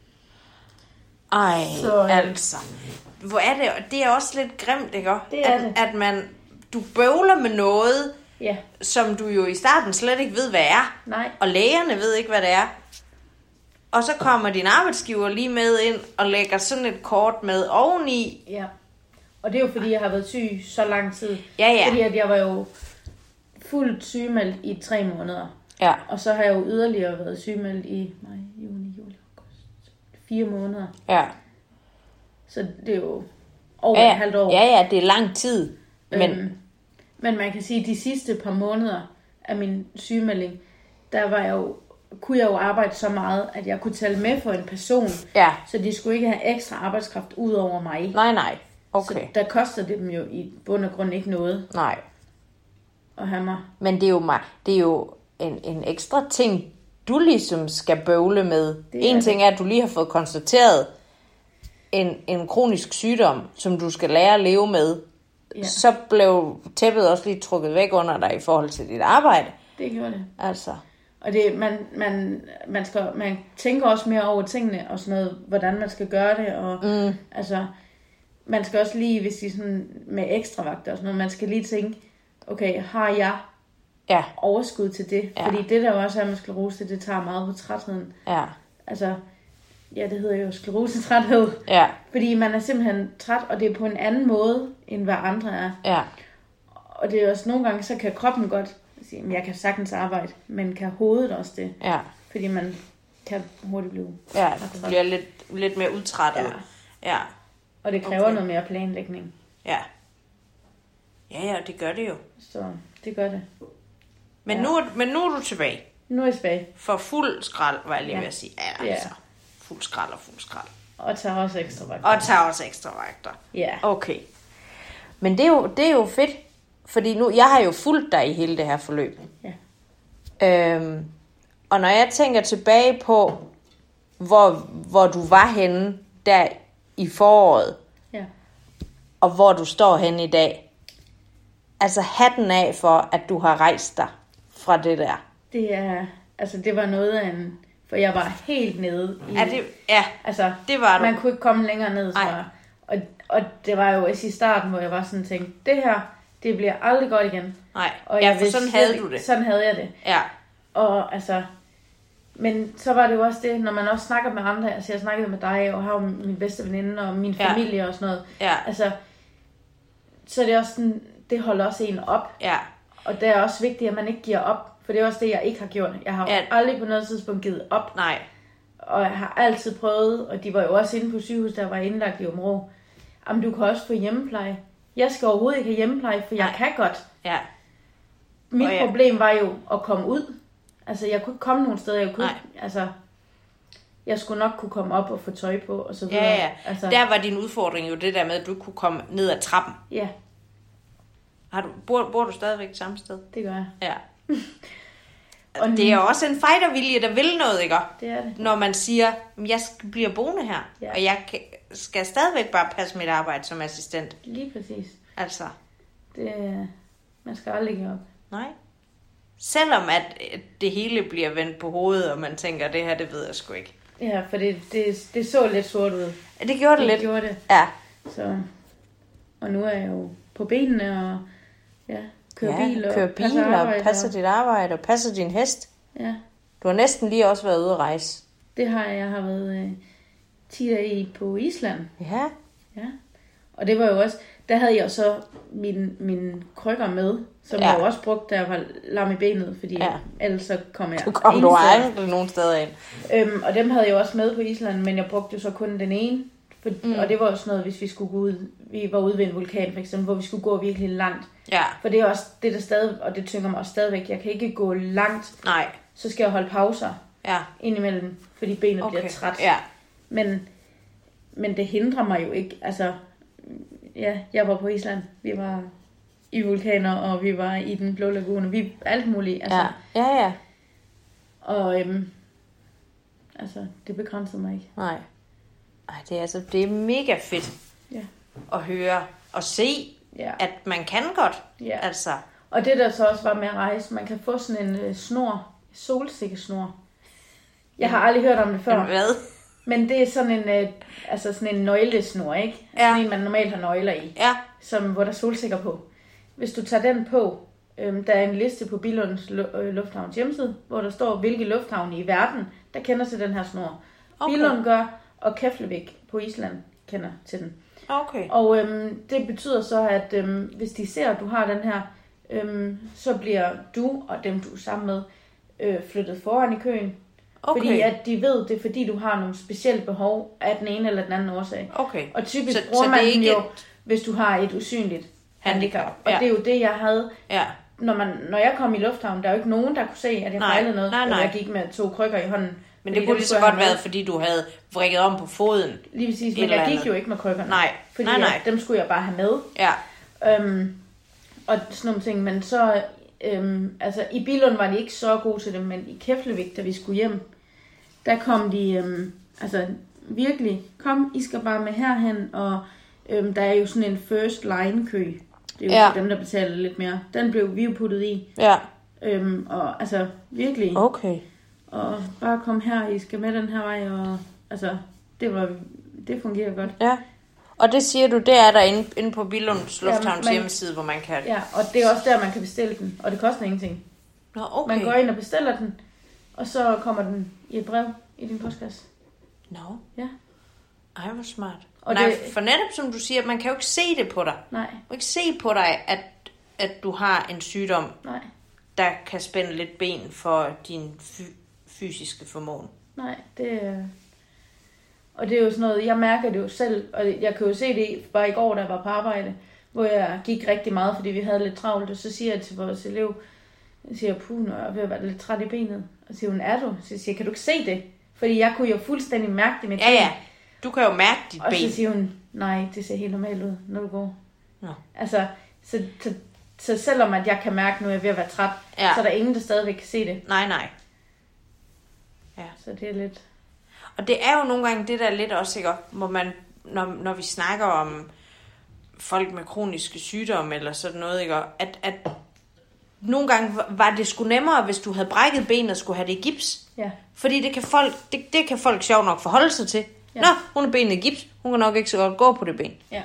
[SPEAKER 1] Ej,
[SPEAKER 2] så, øh,
[SPEAKER 1] altså. Hvor er det? Det er også lidt grimt, ikke?
[SPEAKER 2] Det er
[SPEAKER 1] at,
[SPEAKER 2] det.
[SPEAKER 1] At man, du bøvler med noget,
[SPEAKER 2] ja.
[SPEAKER 1] som du jo i starten slet ikke ved, hvad er.
[SPEAKER 2] Nej.
[SPEAKER 1] Og lægerne ved ikke, hvad det er. Og så kommer din arbejdsgiver lige med ind og lægger sådan et kort med oveni.
[SPEAKER 2] Ja. Og det er jo fordi, jeg har været syg så lang tid.
[SPEAKER 1] Ja, ja.
[SPEAKER 2] Fordi at jeg var jo fuldt sygemeldt i tre måneder.
[SPEAKER 1] Ja.
[SPEAKER 2] Og så har jeg jo yderligere været sygemeldt i maj, juni, juli, august. Fire måneder.
[SPEAKER 1] Ja.
[SPEAKER 2] Så det er jo over
[SPEAKER 1] ja, ja.
[SPEAKER 2] et halvt år.
[SPEAKER 1] Ja, ja, det er lang tid. Men...
[SPEAKER 2] Øhm, men man kan sige, at de sidste par måneder af min sygemelding, der var jeg jo, kunne jeg jo arbejde så meget, at jeg kunne tælle med for en person.
[SPEAKER 1] Ja.
[SPEAKER 2] Så de skulle ikke have ekstra arbejdskraft ud over mig.
[SPEAKER 1] Nej, nej. Okay.
[SPEAKER 2] Så der koster det dem jo i bund og grund ikke noget.
[SPEAKER 1] Nej.
[SPEAKER 2] At have mig.
[SPEAKER 1] Men det er jo, mig. Det er jo en, en ekstra ting, du ligesom skal bøvle med. En ting er, at du lige har fået konstateret en, en kronisk sygdom, som du skal lære at leve med. Ja. Så blev tæppet også lige trukket væk under dig i forhold til dit arbejde.
[SPEAKER 2] Det gjorde det.
[SPEAKER 1] Altså.
[SPEAKER 2] Og det, man, man, man, skal, man tænker også mere over tingene og sådan noget, hvordan man skal gøre det. Og
[SPEAKER 1] mm.
[SPEAKER 2] altså, man skal også lige, hvis de sådan med ekstra vagter og sådan noget, man skal lige tænke, okay, har jeg
[SPEAKER 1] ja.
[SPEAKER 2] overskud til det?
[SPEAKER 1] Ja.
[SPEAKER 2] Fordi det der jo også er med sklerose, det tager meget på trætheden.
[SPEAKER 1] Ja.
[SPEAKER 2] Altså, ja, det hedder jo sklerosetræthed.
[SPEAKER 1] Ja.
[SPEAKER 2] Fordi man er simpelthen træt, og det er på en anden måde, end hvad andre er.
[SPEAKER 1] Ja.
[SPEAKER 2] Og det er også nogle gange, så kan kroppen godt sige, at jeg kan sagtens arbejde, men kan hovedet også det?
[SPEAKER 1] Ja.
[SPEAKER 2] Fordi man kan hurtigt blive...
[SPEAKER 1] Ja, du bliver lidt, lidt mere udtrættet.
[SPEAKER 2] Ja.
[SPEAKER 1] Ja.
[SPEAKER 2] Og det kræver okay. noget mere planlægning.
[SPEAKER 1] Ja. Ja, ja, det gør det jo.
[SPEAKER 2] Så det gør det.
[SPEAKER 1] Men,
[SPEAKER 2] ja.
[SPEAKER 1] nu, men nu er du tilbage.
[SPEAKER 2] Nu er jeg tilbage.
[SPEAKER 1] For fuld skrald, var jeg lige
[SPEAKER 2] ja.
[SPEAKER 1] ved at sige. Ja, altså. Ja. Fuld skrald og fuld skrald.
[SPEAKER 2] Og tager også ekstra vagter.
[SPEAKER 1] Og tager også ekstra vagter.
[SPEAKER 2] Ja.
[SPEAKER 1] Okay. Men det er, jo, det er jo fedt. Fordi nu, jeg har jo fulgt dig i hele det her forløb.
[SPEAKER 2] Ja.
[SPEAKER 1] Øhm, og når jeg tænker tilbage på, hvor, hvor du var henne der i foråret,
[SPEAKER 2] ja.
[SPEAKER 1] og hvor du står henne i dag. Altså hatten af for, at du har rejst dig fra det der.
[SPEAKER 2] Det er, altså det var noget af en, for jeg var helt nede i...
[SPEAKER 1] Ja, det, ja,
[SPEAKER 2] altså,
[SPEAKER 1] det var du.
[SPEAKER 2] Man kunne ikke komme længere ned, tror jeg. Og, og det var jo også i starten, hvor jeg var sådan tænkt, det her, det bliver aldrig godt igen.
[SPEAKER 1] Nej,
[SPEAKER 2] og
[SPEAKER 1] ja,
[SPEAKER 2] jeg
[SPEAKER 1] for
[SPEAKER 2] vidste,
[SPEAKER 1] sådan havde du det.
[SPEAKER 2] Sådan havde jeg det.
[SPEAKER 1] Ja.
[SPEAKER 2] Og altså, men så var det jo også det, når man også snakker med andre, altså jeg snakkede med dig, og har jo min bedste veninde, og min familie ja. Og sådan noget.
[SPEAKER 1] Ja.
[SPEAKER 2] Altså, så er det også sådan, det holder også en op.
[SPEAKER 1] Ja.
[SPEAKER 2] Og det er også vigtigt, at man ikke giver op, for det er også det, jeg ikke har gjort. Jeg har ja. aldrig på noget tidspunkt givet op.
[SPEAKER 1] Nej.
[SPEAKER 2] Og jeg har altid prøvet, og de var jo også inde på sygehus, der var indlagt i Områ. Jamen, du kan også få hjemmepleje. Jeg skal overhovedet ikke have hjemmepleje, for jeg Nej. kan godt.
[SPEAKER 1] Ja.
[SPEAKER 2] Mit
[SPEAKER 1] ja.
[SPEAKER 2] problem var jo at komme ud. Altså, jeg kunne ikke komme nogen steder. Jeg kunne ikke, altså, jeg skulle nok kunne komme op og få tøj på, og så videre.
[SPEAKER 1] Ja, ja.
[SPEAKER 2] Altså,
[SPEAKER 1] der var din udfordring jo det der med, at du kunne komme ned ad trappen.
[SPEAKER 2] Ja.
[SPEAKER 1] Har du, bor, bor du stadigvæk samme sted?
[SPEAKER 2] Det gør jeg.
[SPEAKER 1] Ja. Og det er også en fightervilje, der vil noget, ikke?
[SPEAKER 2] Det er det.
[SPEAKER 1] Når man siger, jeg bliver boende her,
[SPEAKER 2] ja.
[SPEAKER 1] og jeg skal stadigvæk bare passe mit arbejde som assistent.
[SPEAKER 2] Lige præcis.
[SPEAKER 1] Altså.
[SPEAKER 2] Det, man skal aldrig give op.
[SPEAKER 1] Nej. Selvom at det hele bliver vendt på hovedet, og man tænker, det her, det ved jeg sgu ikke.
[SPEAKER 2] Ja, for det, det, det så lidt sort ud.
[SPEAKER 1] Ja, det gjorde det, det lidt.
[SPEAKER 2] Gjorde det.
[SPEAKER 1] Ja.
[SPEAKER 2] Så, og nu er jeg jo på benene, og ja, kører
[SPEAKER 1] ja,
[SPEAKER 2] bil, og
[SPEAKER 1] kører bil,
[SPEAKER 2] passer,
[SPEAKER 1] og
[SPEAKER 2] arbejde,
[SPEAKER 1] passer
[SPEAKER 2] og...
[SPEAKER 1] dit arbejde, og passer din hest.
[SPEAKER 2] Ja.
[SPEAKER 1] Du har næsten lige også været ude at rejse.
[SPEAKER 2] Det har jeg. Jeg har været øh, ti dage på Island.
[SPEAKER 1] Ja.
[SPEAKER 2] Ja. Og det var jo også, der havde jeg så mine, mine krykker med, som ja. jeg jo også brugte, da jeg var lam i benet, fordi ja. ellers så kom jeg...
[SPEAKER 1] Du kom du aldrig nogen steder ind.
[SPEAKER 2] Øhm, og dem havde jeg også med på Island, men jeg brugte jo så kun den ene. For, mm. Og det var jo sådan noget, hvis vi skulle gå ud, vi var ude ved en vulkan for eksempel, hvor vi skulle gå virkelig langt.
[SPEAKER 1] Ja.
[SPEAKER 2] For det er også det, der stadig, og det tynger mig også stadigvæk, jeg kan ikke gå langt
[SPEAKER 1] Nej.
[SPEAKER 2] så skal jeg holde pauser
[SPEAKER 1] ja.
[SPEAKER 2] indimellem, fordi benet
[SPEAKER 1] okay.
[SPEAKER 2] bliver træt.
[SPEAKER 1] Ja.
[SPEAKER 2] Men, men det hindrer mig jo ikke. Altså, ja, jeg var på Island. Vi var i vulkaner, og vi var i den blå lagune. Vi alt muligt. Altså.
[SPEAKER 1] Ja, ja, ja.
[SPEAKER 2] Og øhm, altså, det begrænsede mig ikke.
[SPEAKER 1] Nej. Ej, det er altså, det er mega fedt
[SPEAKER 2] ja.
[SPEAKER 1] at høre og se, ja. at man kan godt.
[SPEAKER 2] Ja.
[SPEAKER 1] Altså.
[SPEAKER 2] Og det der så også var med at rejse, man kan få sådan en uh, snor, solsikkesnor. Jeg har aldrig hørt om det før.
[SPEAKER 1] Men hvad?
[SPEAKER 2] Men det er sådan en, uh, altså sådan en nøglesnor, ikke?
[SPEAKER 1] Ja.
[SPEAKER 2] Sådan en, man normalt har nøgler i.
[SPEAKER 1] Ja.
[SPEAKER 2] Som, hvor der er solsikker på. Hvis du tager den på, øhm, der er en liste på Billunds Lufthavns hjemmeside, hvor der står, hvilke lufthavne i verden, der kender til den her snor. Okay. Billund gør, og Keflavik på Island kender til den.
[SPEAKER 1] Okay.
[SPEAKER 2] Og øhm, det betyder så, at øhm, hvis de ser, at du har den her, øhm, så bliver du og dem, du er sammen med, øh, flyttet foran i køen. Okay. Fordi at de ved, det er fordi, du har nogle specielle behov af den ene eller den anden årsag.
[SPEAKER 1] Okay.
[SPEAKER 2] Og typisk
[SPEAKER 1] så,
[SPEAKER 2] bruger
[SPEAKER 1] så
[SPEAKER 2] man
[SPEAKER 1] ikke
[SPEAKER 2] den jo,
[SPEAKER 1] et...
[SPEAKER 2] hvis du har et usynligt handicap. handicap. Og
[SPEAKER 1] ja.
[SPEAKER 2] det er jo det, jeg havde.
[SPEAKER 1] Ja.
[SPEAKER 2] Når, man, når jeg kom i lufthavnen, der er jo ikke nogen, der kunne se, at jeg fejlede noget.
[SPEAKER 1] Nej, nej.
[SPEAKER 2] Jeg gik med to krykker i hånden.
[SPEAKER 1] Men det kunne lige så godt være, fordi du havde vrikket om på foden.
[SPEAKER 2] Lige præcis, men jeg gik jo ikke med krykkerne.
[SPEAKER 1] Nej,
[SPEAKER 2] fordi
[SPEAKER 1] nej, nej.
[SPEAKER 2] At, dem skulle jeg bare have med.
[SPEAKER 1] Ja.
[SPEAKER 2] Øhm, og sådan nogle ting. Men så, øhm, altså i Billund var de ikke så gode til det, men i Keflavik, da vi skulle hjem, der kom de, øhm, altså virkelig, kom, I skal bare med herhen, og øhm, der er jo sådan en first line kø. Det er jo ja. dem, der betaler lidt mere. Den blev vi jo puttet i.
[SPEAKER 1] Ja.
[SPEAKER 2] Øhm, og altså virkelig.
[SPEAKER 1] Okay.
[SPEAKER 2] Og bare kom her, I skal med den her vej, og altså, det var, det fungerer godt.
[SPEAKER 1] Ja. Og det siger du, det er der inde, inde på Billunds Lufthavns
[SPEAKER 2] ja,
[SPEAKER 1] hjemmeside, hvor man kan...
[SPEAKER 2] Ja, og det er også der, man kan bestille den, og det koster ingenting.
[SPEAKER 1] Nå, okay.
[SPEAKER 2] Man går ind og bestiller den, og så kommer den i et brev i din postkasse.
[SPEAKER 1] Nå.
[SPEAKER 2] Ja.
[SPEAKER 1] Ej, hvor smart.
[SPEAKER 2] Og
[SPEAKER 1] Nej,
[SPEAKER 2] det...
[SPEAKER 1] for netop som du siger, man kan jo ikke se det på dig.
[SPEAKER 2] Nej.
[SPEAKER 1] Man kan ikke se på dig, at, at du har en sygdom,
[SPEAKER 2] Nej.
[SPEAKER 1] der kan spænde lidt ben for din fy- fysiske formåen.
[SPEAKER 2] Nej, det er... Og det er jo sådan noget, jeg mærker det jo selv, og jeg kan jo se det bare i går, da jeg var på arbejde, hvor jeg gik rigtig meget, fordi vi havde lidt travlt, og så siger jeg til vores elev, jeg siger, puh, nu er jeg ved at være lidt træt i benet. Og så siger hun, er du? Så jeg siger, kan du ikke se det? Fordi jeg kunne jo fuldstændig mærke det med
[SPEAKER 1] Ja, ja. Du kan jo mærke dit
[SPEAKER 2] og
[SPEAKER 1] ben.
[SPEAKER 2] Og så siger hun, nej, det ser helt normalt ud, når du går.
[SPEAKER 1] Ja.
[SPEAKER 2] Altså, så, så, så selvom at jeg kan mærke, nu er jeg ved at være træt, ja. Så er der ingen, der stadigvæk kan se det.
[SPEAKER 1] Nej, nej.
[SPEAKER 2] Ja. Så det er lidt...
[SPEAKER 1] Og det er jo nogle gange det, der er lidt også, ikke? Hvor man, når, når vi snakker om folk med kroniske sygdomme eller sådan noget, ikke? At, at nogle gange var det sgu nemmere, hvis du havde brækket benet og skulle have det i gips.
[SPEAKER 2] Ja.
[SPEAKER 1] Fordi det kan folk, det, det kan folk sjovt nok forholde sig til. Ja. Nå, hun er benet i gips. Hun kan nok ikke så godt gå på det ben.
[SPEAKER 2] Ja.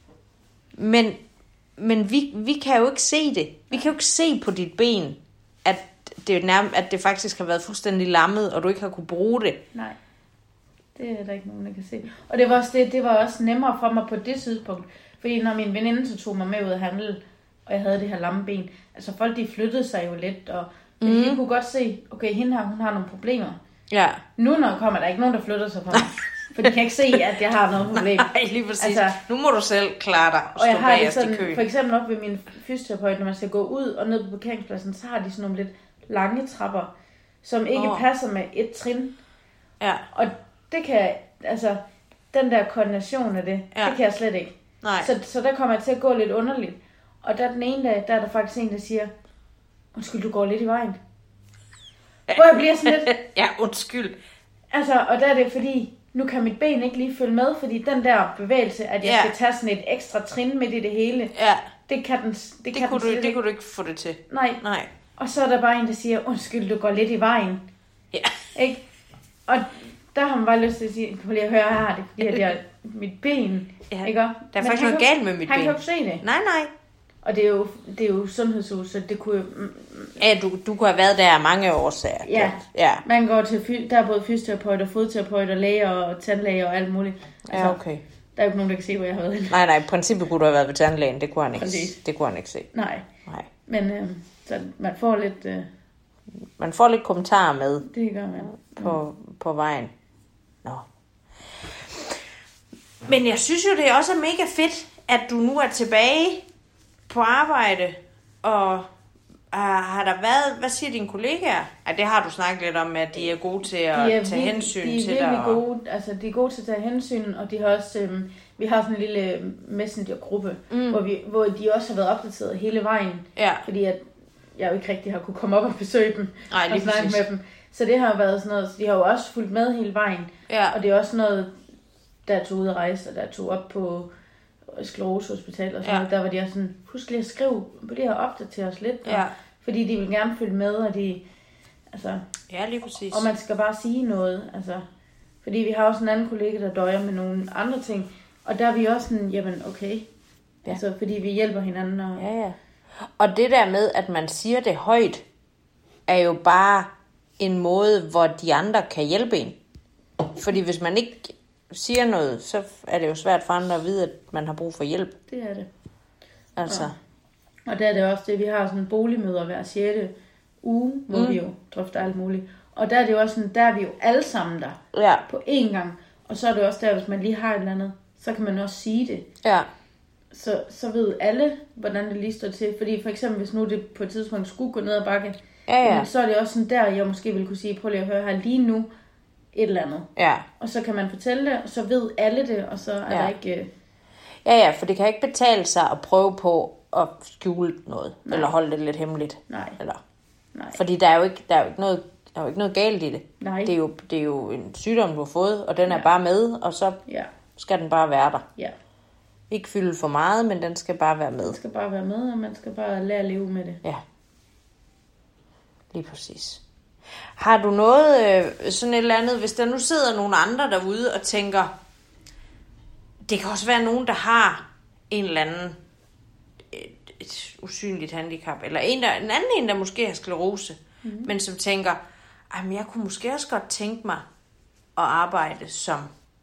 [SPEAKER 1] Men, men vi, vi kan jo ikke se det. Vi kan jo ikke se på dit ben, at det, nærmest, at det faktisk har været fuldstændig lammet, og du ikke har kunne bruge det.
[SPEAKER 2] Nej. Det er der ikke nogen, der kan se. Og det var også, det, det var også nemmere for mig på det tidspunkt. Fordi når min veninde så tog mig med ud at handle, og jeg havde det her lamme ben, altså folk de flyttede sig jo lidt, og mm. de kunne godt se, okay, hende her, hun har nogle problemer.
[SPEAKER 1] Ja.
[SPEAKER 2] Nu når kommer der ikke nogen, der flytter sig på mig. For de kan ikke se, at jeg har noget problem.
[SPEAKER 1] Nej, lige præcis. Altså, nu må du selv klare dig og,
[SPEAKER 2] og jeg
[SPEAKER 1] stå
[SPEAKER 2] har det sådan,
[SPEAKER 1] i køen.
[SPEAKER 2] For eksempel op ved min fysioterapeut, når man skal gå ud og ned på parkeringspladsen, så har de sådan nogle lidt lange trapper, som ikke oh. passer med et trin.
[SPEAKER 1] Ja.
[SPEAKER 2] Og det kan, altså, den der koordination af det, ja. Det kan jeg slet ikke.
[SPEAKER 1] Nej.
[SPEAKER 2] Så, så der kommer jeg til at gå lidt underligt. Og der den ene dag, der er der faktisk en, der siger, undskyld, du går lidt i vejen. Hvor jeg bliver sådan lidt...
[SPEAKER 1] ja, undskyld.
[SPEAKER 2] Altså, og der er det fordi, nu kan mit ben ikke lige følge med, fordi den der bevægelse, at jeg ja. skal tage sådan et ekstra trin midt i det hele,
[SPEAKER 1] ja.
[SPEAKER 2] det kan den, det
[SPEAKER 1] det
[SPEAKER 2] kan
[SPEAKER 1] kunne
[SPEAKER 2] den
[SPEAKER 1] du, det ikke. kunne du ikke få det til.
[SPEAKER 2] Nej.
[SPEAKER 1] Nej.
[SPEAKER 2] Og så er der bare en, der siger, undskyld, du går lidt i vejen.
[SPEAKER 1] Ja.
[SPEAKER 2] Ikke? Og der har man bare lyst til at sige, prøv lige at høre, her har det, fordi at jeg, mit ben,
[SPEAKER 1] ja.
[SPEAKER 2] ikke?
[SPEAKER 1] Der er
[SPEAKER 2] men
[SPEAKER 1] faktisk noget galt med mit
[SPEAKER 2] han
[SPEAKER 1] ben.
[SPEAKER 2] Han kan jo ikke se det.
[SPEAKER 1] Nej, nej.
[SPEAKER 2] Og det er jo, det er jo sundhedshus, så det kunne jo...
[SPEAKER 1] Ja, du, du kunne have været der af mange årsager.
[SPEAKER 2] Ja.
[SPEAKER 1] ja,
[SPEAKER 2] man går til, der er både fysioterapeut og fodterapeut og læger og tandlæger og alt muligt. Altså,
[SPEAKER 1] ja, okay.
[SPEAKER 2] Der er jo ikke nogen, der kan se, hvor jeg har været.
[SPEAKER 1] Nej, nej, i princippet kunne du have været ved tandlægen, det kunne han ikke,
[SPEAKER 2] Præcis.
[SPEAKER 1] det kunne han ikke se.
[SPEAKER 2] Nej,
[SPEAKER 1] nej.
[SPEAKER 2] Men øh, så man får lidt... Øh,
[SPEAKER 1] man får lidt kommentarer med.
[SPEAKER 2] Det gør man.
[SPEAKER 1] På, på vejen. Nå. Men jeg synes jo, det er også mega fedt, at du nu er tilbage på arbejde, og har der været, hvad siger dine kollegaer? Ej, det har du snakket lidt om, at de er gode til at tage
[SPEAKER 2] virkelig,
[SPEAKER 1] hensyn
[SPEAKER 2] de er
[SPEAKER 1] til dig.
[SPEAKER 2] virkelig gode, altså de er gode til at tage hensyn, og de har også, øhm, vi har sådan en lille messengergruppe, mm. hvor, vi, hvor de også har været opdateret hele vejen.
[SPEAKER 1] Ja.
[SPEAKER 2] Fordi at jeg jo ikke rigtig har kunne komme op og besøge dem.
[SPEAKER 1] Ej,
[SPEAKER 2] og snakke med dem. Så det har været sådan noget, så de har jo også fulgt med hele vejen.
[SPEAKER 1] Ja.
[SPEAKER 2] Og det er også noget, der tog ud at rejse, og der tog op på Sklerose Hospital og sådan ja. noget. Der var de også sådan, husk lige at skrive på det her, opdatere os lidt.
[SPEAKER 1] Ja.
[SPEAKER 2] Og, fordi de vil gerne følge med, og de, altså...
[SPEAKER 1] Ja, lige præcis.
[SPEAKER 2] Og man skal bare sige noget, altså... Fordi vi har også en anden kollega, der døjer med nogle andre ting. Og der er vi også sådan, jamen okay. Ja. Altså, fordi vi hjælper hinanden. Og...
[SPEAKER 1] Ja, ja. Og det der med, at man siger det højt, er jo bare en måde, hvor de andre kan hjælpe en. Fordi hvis man ikke siger noget, så er det jo svært for andre at vide, at man har brug for hjælp.
[SPEAKER 2] Det er det.
[SPEAKER 1] Altså.
[SPEAKER 2] Ja. Og der er det også det, vi har sådan boligmøder hver sjette uge, hvor mm. vi jo drøfter alt muligt. Og der er det jo også sådan, der er vi jo alle sammen der.
[SPEAKER 1] Ja.
[SPEAKER 2] På én gang. Og så er det også der, hvis man lige har et eller andet, så kan man også sige det.
[SPEAKER 1] Ja.
[SPEAKER 2] Så, så ved alle, hvordan det lige står til. Fordi for eksempel, hvis nu det på et tidspunkt skulle gå ned ad bakke,
[SPEAKER 1] ja, ja.
[SPEAKER 2] så er det også sådan der, jeg måske ville kunne sige, prøv lige at høre her lige nu, et eller andet.
[SPEAKER 1] Ja.
[SPEAKER 2] Og så kan man fortælle det, og så ved alle det, og så er ja. der ikke...
[SPEAKER 1] Ja, ja, for det kan ikke betale sig at prøve på at skjule noget, nej. Eller holde det lidt hemmeligt.
[SPEAKER 2] Nej.
[SPEAKER 1] Eller.
[SPEAKER 2] Nej.
[SPEAKER 1] Fordi der er jo ikke, der er jo ikke noget... Der er jo ikke noget galt i det.
[SPEAKER 2] Nej.
[SPEAKER 1] Det er jo, det er jo en sygdom, du har fået, og den ja. er bare med, og så ja. skal den bare være der.
[SPEAKER 2] Ja.
[SPEAKER 1] Ikke fylde for meget, men den skal bare være med.
[SPEAKER 2] Den skal bare være med, og man skal bare lære at leve med det.
[SPEAKER 1] Ja. Lige præcis. Har du noget, øh, sådan et eller andet, hvis der nu sidder nogle andre derude og tænker, det kan også være nogen, der har en eller anden et, et usynligt handicap, eller en, der, en anden en, der måske har sklerose, mm-hmm. men som tænker, ej, men jeg kunne måske også godt tænke mig at arbejde som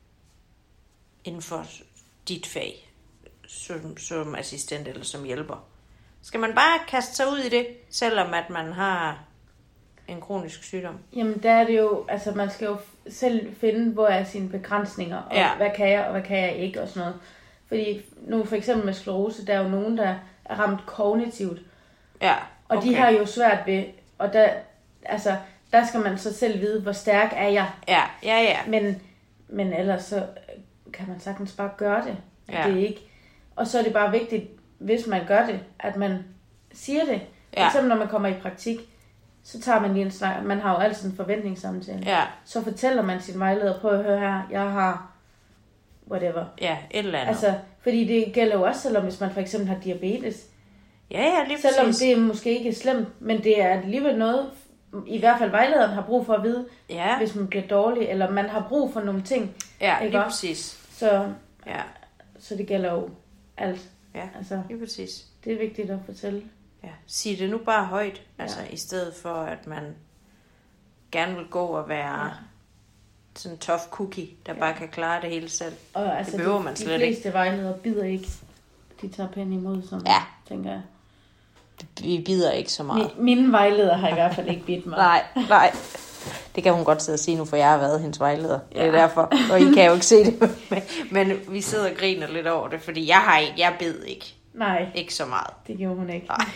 [SPEAKER 1] inden for dit fag, som, som assistent eller som hjælper. Skal man bare kaste sig ud i det, selvom at man har en kronisk sygdom?
[SPEAKER 2] Jamen der er det jo, altså man skal jo selv finde, hvor er sine begrænsninger, og ja. hvad kan jeg, og hvad kan jeg ikke, og sådan noget. Fordi nu for eksempel med sklerose, der er jo nogen, der er ramt kognitivt.
[SPEAKER 1] Ja, okay.
[SPEAKER 2] Og de har jo svært ved, og der, altså, der skal man så selv vide, hvor stærk er jeg.
[SPEAKER 1] Ja, ja, ja.
[SPEAKER 2] Men, men ellers så kan man sagtens bare gøre det.
[SPEAKER 1] Ja.
[SPEAKER 2] Det er ikke. Og så er det bare vigtigt, hvis man gør det, at man siger det.
[SPEAKER 1] Ja.
[SPEAKER 2] For eksempel når man kommer i praktik, så tager man lige en snak. Man har jo altid en forventningssamtale.
[SPEAKER 1] Ja.
[SPEAKER 2] Så fortæller man sin vejleder, prøv at høre her, jeg har whatever.
[SPEAKER 1] Ja, et eller andet.
[SPEAKER 2] Altså, fordi det gælder jo også, selvom hvis man for eksempel har diabetes.
[SPEAKER 1] Ja, ja, lige
[SPEAKER 2] Selvom
[SPEAKER 1] præcis.
[SPEAKER 2] det måske ikke er slemt, men det er alligevel noget, i hvert fald vejlederen har brug for at vide,
[SPEAKER 1] ja.
[SPEAKER 2] hvis man bliver dårlig, eller man har brug for nogle ting.
[SPEAKER 1] Ja,
[SPEAKER 2] ikke
[SPEAKER 1] lige
[SPEAKER 2] også?
[SPEAKER 1] præcis.
[SPEAKER 2] Så,
[SPEAKER 1] ja.
[SPEAKER 2] så det gælder jo alt.
[SPEAKER 1] Ja,
[SPEAKER 2] altså,
[SPEAKER 1] lige præcis.
[SPEAKER 2] Det er vigtigt at fortælle.
[SPEAKER 1] Ja, sig det nu bare højt,
[SPEAKER 2] ja.
[SPEAKER 1] altså i stedet for, at man gerne vil gå og være ja. sådan en tough cookie, der ja. bare kan klare det hele selv.
[SPEAKER 2] Og altså,
[SPEAKER 1] det behøver
[SPEAKER 2] de,
[SPEAKER 1] man slet
[SPEAKER 2] ikke. De fleste
[SPEAKER 1] ikke.
[SPEAKER 2] vejledere bider ikke. De tager pænt imod, som
[SPEAKER 1] ja.
[SPEAKER 2] tænker jeg.
[SPEAKER 1] Vi bider ikke så meget.
[SPEAKER 2] Min, mine vejledere har i hvert fald ikke bidt mig.
[SPEAKER 1] nej, nej. Det kan hun godt sidde og sige nu, for jeg har været hendes vejleder. Ja. Det er derfor, og I kan jo ikke se det. Men, men vi sidder og griner lidt over det, fordi jeg har ikke, jeg bed ikke.
[SPEAKER 2] Nej.
[SPEAKER 1] Ikke så meget.
[SPEAKER 2] Det gjorde hun ikke.
[SPEAKER 1] Nej,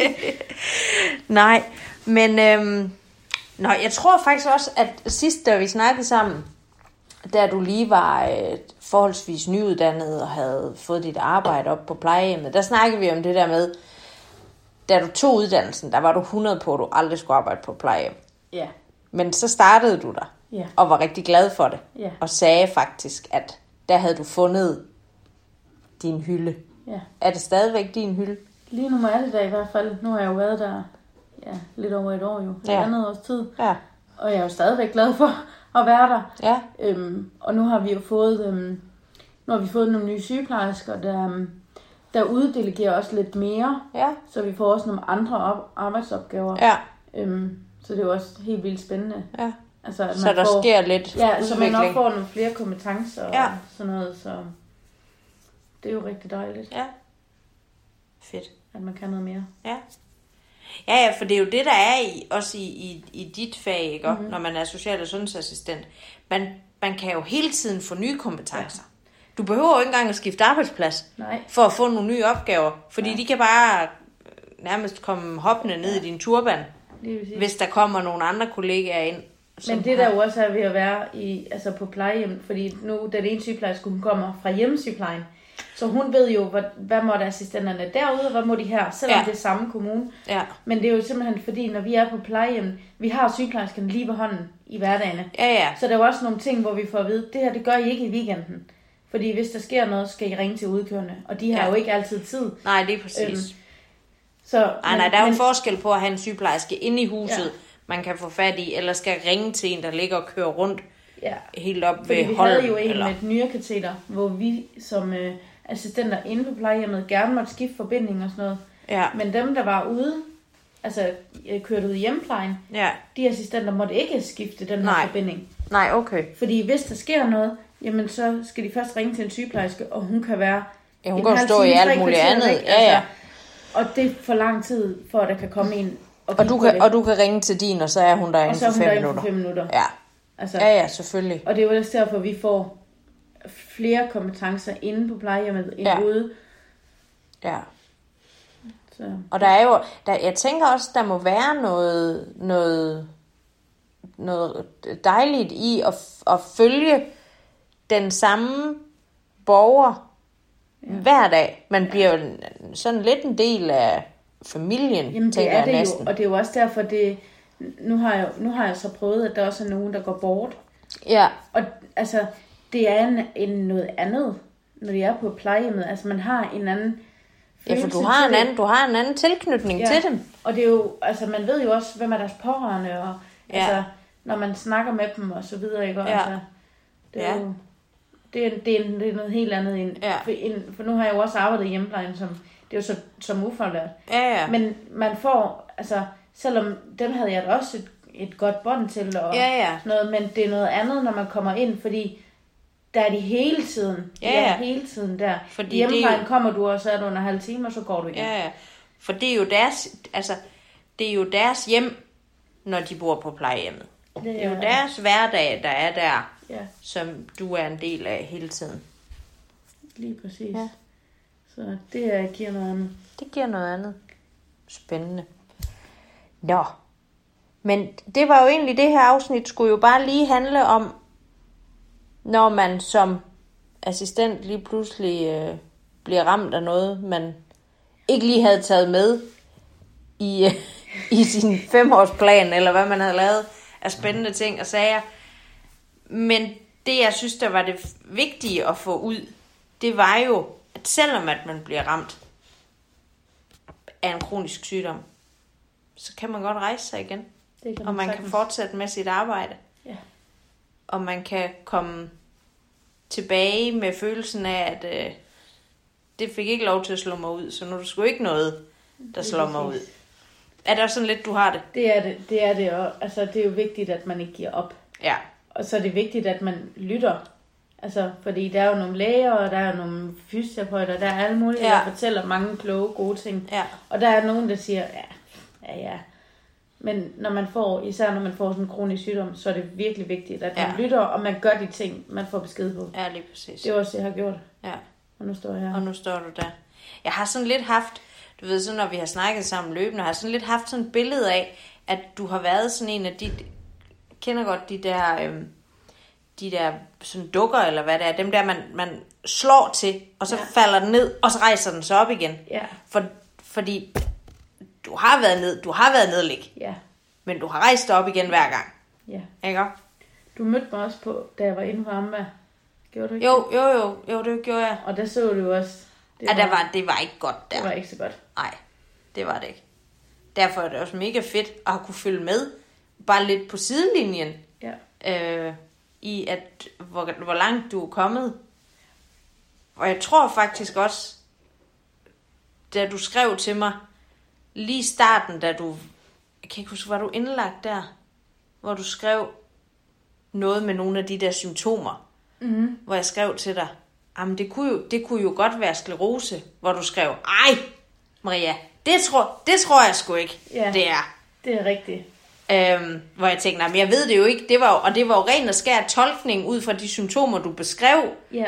[SPEAKER 1] nej men øhm, nå, jeg tror faktisk også, at sidst, da vi snakkede sammen, da du lige var øh, forholdsvis nyuddannet og havde fået dit arbejde op på plejehjemmet, der snakkede vi om det der med, da du tog uddannelsen, der var du hundrede på, at du aldrig skulle arbejde på plejehjem.
[SPEAKER 2] Ja.
[SPEAKER 1] Men så startede du der,
[SPEAKER 2] ja.
[SPEAKER 1] og var rigtig glad for det,
[SPEAKER 2] ja.
[SPEAKER 1] og sagde faktisk, at der havde du fundet din hylde.
[SPEAKER 2] Ja.
[SPEAKER 1] Er det stadigvæk din hylde?
[SPEAKER 2] Lige nu er det der i hvert fald. Nu har jeg jo været der ja, lidt over et år jo. Et
[SPEAKER 1] ja.
[SPEAKER 2] andet års tid.
[SPEAKER 1] Ja.
[SPEAKER 2] Og jeg er jo stadigvæk glad for at være der.
[SPEAKER 1] Ja.
[SPEAKER 2] Øhm, og nu har vi jo fået, øhm, nu har vi fået nogle nye sygeplejersker, der, øhm, der uddelegerer også lidt mere.
[SPEAKER 1] Ja.
[SPEAKER 2] Så vi får også nogle andre op- arbejdsopgaver.
[SPEAKER 1] Ja.
[SPEAKER 2] Øhm, så det er jo også helt vildt spændende.
[SPEAKER 1] Ja.
[SPEAKER 2] Altså, at man
[SPEAKER 1] så der
[SPEAKER 2] får,
[SPEAKER 1] sker lidt
[SPEAKER 2] ja,
[SPEAKER 1] udvikling.
[SPEAKER 2] så man også får nogle flere kompetencer
[SPEAKER 1] ja.
[SPEAKER 2] og sådan noget. Så det er jo rigtig dejligt.
[SPEAKER 1] Ja. Fedt.
[SPEAKER 2] At man kan noget mere.
[SPEAKER 1] Ja. Ja, ja, for det er jo det, der er i, også i, i, i dit fag, ikke? Mm-hmm. Når man er social- og sundhedsassistent. Man, man kan jo hele tiden få nye kompetencer. Ja. Du behøver jo ikke engang at skifte arbejdsplads,
[SPEAKER 2] Nej.
[SPEAKER 1] for at få nogle nye opgaver. Fordi Nej. de kan bare nærmest komme hoppende ned ja. i din turban, hvis der kommer nogle andre kollegaer ind.
[SPEAKER 2] Men det der jo også er ved at være i, altså på plejehjem, fordi nu den ene sygeplejerske, hun kommer fra hjemmesygeplejen, så hun ved jo, hvad, hvad må der assistenterne derude, og hvad må de her, selvom ja. det er samme kommune.
[SPEAKER 1] Ja.
[SPEAKER 2] Men det er jo simpelthen fordi, når vi er på plejehjem, vi har sygeplejerskerne lige ved hånden i hverdagene.
[SPEAKER 1] Ja, ja.
[SPEAKER 2] Så der er jo også nogle ting, hvor vi får at vide, det her, det gør I ikke i weekenden. Fordi hvis der sker noget, skal I ringe til udkørende, og de har ja. jo ikke altid tid.
[SPEAKER 1] Nej, det er præcis. Øhm,
[SPEAKER 2] så,
[SPEAKER 1] nej,
[SPEAKER 2] men,
[SPEAKER 1] nej, der er jo
[SPEAKER 2] men,
[SPEAKER 1] en forskel på at have en sygeplejerske inde i huset, ja. man kan få fat i, eller skal ringe til en, der ligger og kører rundt ja. helt op
[SPEAKER 2] fordi
[SPEAKER 1] ved
[SPEAKER 2] vi
[SPEAKER 1] Holm.
[SPEAKER 2] Vi havde jo en
[SPEAKER 1] eller...
[SPEAKER 2] med et nyrekateter, hvor vi som øh, assistenter inde på plejehjemmet gerne måtte skifte forbinding og sådan noget.
[SPEAKER 1] Ja.
[SPEAKER 2] Men dem, der var ude, altså kørt ud i hjemmeplejen,
[SPEAKER 1] ja.
[SPEAKER 2] de assistenter måtte ikke skifte den her
[SPEAKER 1] Nej.
[SPEAKER 2] forbinding.
[SPEAKER 1] Nej, okay.
[SPEAKER 2] Fordi hvis der sker noget, jamen så skal de først ringe til en sygeplejerske, og hun kan være...
[SPEAKER 1] Ja, hun kan stå i alt muligt andet. Ja, ja.
[SPEAKER 2] Altså, og det er for lang tid, for at der kan komme en og,
[SPEAKER 1] og, du kan, og du kan ringe til din, og så er hun der inden for fem minutter.
[SPEAKER 2] fem minutter.
[SPEAKER 1] Ja.
[SPEAKER 2] Altså,
[SPEAKER 1] ja, ja, selvfølgelig.
[SPEAKER 2] Og det er jo også derfor, at vi får flere kompetencer inde på plejehjemmet end
[SPEAKER 1] ja.
[SPEAKER 2] ude.
[SPEAKER 1] Ja.
[SPEAKER 2] Så.
[SPEAKER 1] Og der er jo, der, jeg tænker også, der må være noget, noget, noget dejligt i at, at følge den samme borger ja. hver dag. Man bliver jo sådan lidt en del af familien,
[SPEAKER 2] Jamen, det
[SPEAKER 1] tænker
[SPEAKER 2] er
[SPEAKER 1] jeg
[SPEAKER 2] det
[SPEAKER 1] næsten.
[SPEAKER 2] Jo, og det er jo også derfor, det, nu, har jeg, nu har jeg så prøvet, at der også er nogen, der går bort.
[SPEAKER 1] Ja.
[SPEAKER 2] Og altså, det er en, en noget andet, når de er på plejehjemmet. Altså, man har en anden
[SPEAKER 1] ja, for du har, en anden, du har en anden tilknytning ja. til dem.
[SPEAKER 2] Og det er jo, altså, man ved jo også, hvem er deres pårørende, og ja. altså, når man snakker med dem, og så videre, ikke? Og,
[SPEAKER 1] ja.
[SPEAKER 2] altså, det er
[SPEAKER 1] ja.
[SPEAKER 2] jo, det er, det, er, det er noget helt andet end,
[SPEAKER 1] ja.
[SPEAKER 2] for, end, for nu har jeg jo også arbejdet i hjemmeplejen, som, det er jo så, som ufaglært.
[SPEAKER 1] Ja, ja.
[SPEAKER 2] Men man får, altså, selvom dem havde jeg da også et, et godt bånd til, og
[SPEAKER 1] ja, ja.
[SPEAKER 2] noget, men det er noget andet, når man kommer ind, fordi der er de hele tiden.
[SPEAKER 1] Ja, ja.
[SPEAKER 2] De er hele tiden der.
[SPEAKER 1] Fordi
[SPEAKER 2] I hjemmeplejen
[SPEAKER 1] jo...
[SPEAKER 2] kommer du, og så er du under halv time, og så går du igen.
[SPEAKER 1] Ja, ja. For det er jo deres, altså, det er jo deres hjem, når de bor på plejehjemmet. Det er, det er jo deres hverdag, der er der,
[SPEAKER 2] ja.
[SPEAKER 1] som du er en del af hele tiden.
[SPEAKER 2] Lige præcis.
[SPEAKER 1] Ja.
[SPEAKER 2] Så det er, giver noget andet.
[SPEAKER 1] Det giver noget andet. Spændende. Nå. Men det var jo egentlig, det her afsnit skulle jo bare lige handle om, når man som assistent lige pludselig øh, bliver ramt af noget, man ikke lige havde taget med i, øh, i sin femårsplan, eller hvad man havde lavet af spændende ting og sager. Men det, jeg synes, der var det vigtige at få ud, det var jo, at selvom at man bliver ramt af en kronisk sygdom, så kan man godt rejse sig igen. Det kan man og man sagtens. Kan fortsætte med sit arbejde. Ja. Og man kan komme tilbage med følelsen af, at øh, det fik ikke lov til at slå mig ud, så nu er der sgu ikke noget, der slår mig ud. Er det også sådan lidt, du har det?
[SPEAKER 2] Det er det, det er det, og altså, det er jo vigtigt, at man ikke giver op.
[SPEAKER 1] Ja.
[SPEAKER 2] Og så er det vigtigt, at man lytter. Altså, fordi der er jo nogle læger, og der er nogle fysioterapeuter, der er alle mulige, ja. der fortæller mange kloge, gode ting.
[SPEAKER 1] Ja.
[SPEAKER 2] Og der er nogen, der siger, ja, ja, ja. Men når man får, især når man får sådan en kronisk sygdom, så er det virkelig vigtigt, at man ja. lytter, og man gør de ting, man får besked på.
[SPEAKER 1] Ja, lige præcis.
[SPEAKER 2] Det er også det, jeg har gjort.
[SPEAKER 1] Ja.
[SPEAKER 2] Og nu står jeg her.
[SPEAKER 1] Og nu står du der. Jeg har sådan lidt haft, du ved, så når vi har snakket sammen løbende, har jeg sådan lidt haft sådan et billede af, at du har været sådan en af de, kender godt de der, øhm, de der sådan dukker, eller hvad det er, dem der, man, man slår til, og så ja. falder den ned, og så rejser den sig op igen.
[SPEAKER 2] Ja.
[SPEAKER 1] For, fordi du har været ned, du har været nedlig.
[SPEAKER 2] Ja.
[SPEAKER 1] Men du har rejst dig op igen hver gang.
[SPEAKER 2] Ja.
[SPEAKER 1] Ikke?
[SPEAKER 2] Du mødte mig også på, da jeg var inde på Amba. Gjorde du ikke
[SPEAKER 1] jo, det? Jo, jo, jo, det gjorde jeg.
[SPEAKER 2] Og der så du også.
[SPEAKER 1] Det ja, var, der var, det var ikke godt der.
[SPEAKER 2] Det var ikke så godt.
[SPEAKER 1] Nej, det var det ikke. Derfor er det også mega fedt at kunne følge med, bare lidt på sidelinjen,
[SPEAKER 2] ja.
[SPEAKER 1] øh, i at, hvor, hvor langt du er kommet. Og jeg tror faktisk også, da du skrev til mig, lige i starten, da du, jeg kan ikke huske, var du indlagt der, hvor du skrev noget med nogle af de der symptomer,
[SPEAKER 2] mm-hmm.
[SPEAKER 1] hvor jeg skrev til dig, jamen det kunne, jo, det kunne jo godt være sklerose, hvor du skrev, ej Maria, det tror, det tror jeg sgu ikke,
[SPEAKER 2] ja,
[SPEAKER 1] det er.
[SPEAKER 2] Det er rigtigt.
[SPEAKER 1] Øhm, hvor jeg tænkte, men jeg ved det jo ikke, det var jo, og det var jo ren og skær tolkning ud fra de symptomer, du beskrev.
[SPEAKER 2] Ja.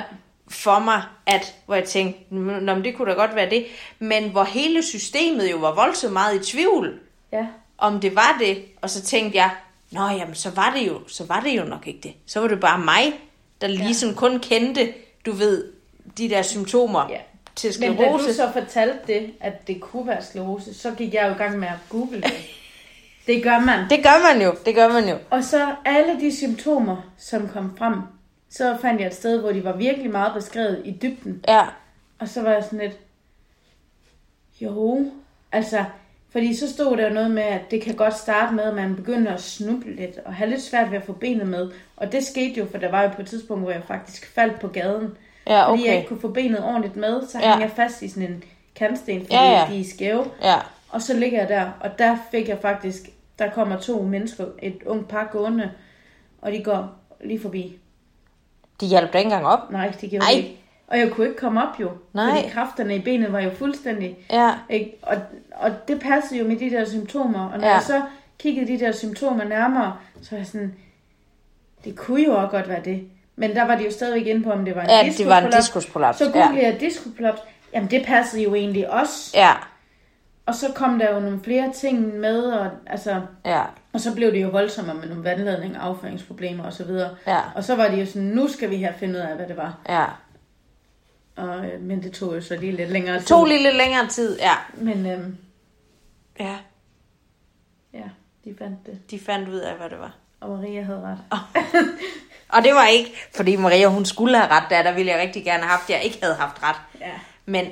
[SPEAKER 1] for mig, at, hvor jeg tænkte, nå, men det kunne da godt være det, men hvor hele systemet jo var voldsomt meget i tvivl,
[SPEAKER 2] Ja.
[SPEAKER 1] om det var det, og så tænkte jeg, nå jamen, så var det jo, så var det jo nok ikke det. Så var det bare mig, der ligesom ja. kun kendte, du ved, de der symptomer
[SPEAKER 2] Ja.
[SPEAKER 1] til
[SPEAKER 2] Men da
[SPEAKER 1] sklerose.
[SPEAKER 2] du så fortalte det, at det kunne være sklerose, så gik jeg jo i gang med at google det. Det gør man.
[SPEAKER 1] Det gør man jo, det gør man jo.
[SPEAKER 2] Og så alle de symptomer, som kom frem, så fandt jeg et sted, hvor de var virkelig meget beskrevet i dybden.
[SPEAKER 1] Ja,
[SPEAKER 2] Og så var jeg sådan lidt, jo, altså, fordi så stod der noget med, at det kan godt starte med, at man begynder at snuble lidt, og have lidt svært ved at få benet med. Og det skete jo, for der var jo på et tidspunkt, hvor jeg faktisk faldt på gaden.
[SPEAKER 1] ja,
[SPEAKER 2] Fordi
[SPEAKER 1] okay.
[SPEAKER 2] jeg ikke kunne få benet ordentligt med, så
[SPEAKER 1] Ja.
[SPEAKER 2] hang jeg fast i sådan en kantsten, fordi
[SPEAKER 1] Ja, ja.
[SPEAKER 2] de er skæve.
[SPEAKER 1] Ja,
[SPEAKER 2] Og så ligger jeg der, og der fik jeg faktisk, der kommer to mennesker, et ungt par gående, og de går lige forbi.
[SPEAKER 1] de hjalp dig ikke engang op.
[SPEAKER 2] Nej, det gjorde
[SPEAKER 1] Ej.
[SPEAKER 2] de ikke. Og jeg kunne ikke komme op jo,
[SPEAKER 1] Nej.
[SPEAKER 2] fordi kræfterne i benet var jo fuldstændig.
[SPEAKER 1] Ja,
[SPEAKER 2] Ikke? Og, og det passede jo med de der symptomer. Og når
[SPEAKER 1] Ja.
[SPEAKER 2] ja. jeg så kiggede de der symptomer nærmere, så var jeg sådan, det kunne jo også godt være det. Men der var de jo stadigvæk inde på, om det var en
[SPEAKER 1] ja det var en
[SPEAKER 2] diskusprolaps.
[SPEAKER 1] diskusprolaps.
[SPEAKER 2] Så
[SPEAKER 1] Ja.
[SPEAKER 2] googlede jeg diskusprolaps. Jamen det passede jo egentlig også.
[SPEAKER 1] Ja,
[SPEAKER 2] Og så kom der jo nogle flere ting med, og, altså,
[SPEAKER 1] ja,
[SPEAKER 2] og så blev det jo voldsommere med nogle vandladning, afføringsproblemer osv.
[SPEAKER 1] ja,
[SPEAKER 2] Og så var det jo sådan, nu skal vi have fundet ud af, hvad det var.
[SPEAKER 1] ja.
[SPEAKER 2] Og, øh, men det tog jo så lige lidt længere
[SPEAKER 1] Det tog lige lidt længere tid, ja.
[SPEAKER 2] Men øhm,
[SPEAKER 1] Ja,
[SPEAKER 2] ja, de fandt det.
[SPEAKER 1] de fandt ud af, hvad det var.
[SPEAKER 2] Og Maria havde ret.
[SPEAKER 1] Og det var ikke, fordi Maria, hun skulle have ret der, der ville jeg rigtig gerne have haft, jeg ikke havde haft ret.
[SPEAKER 2] Ja.
[SPEAKER 1] Men,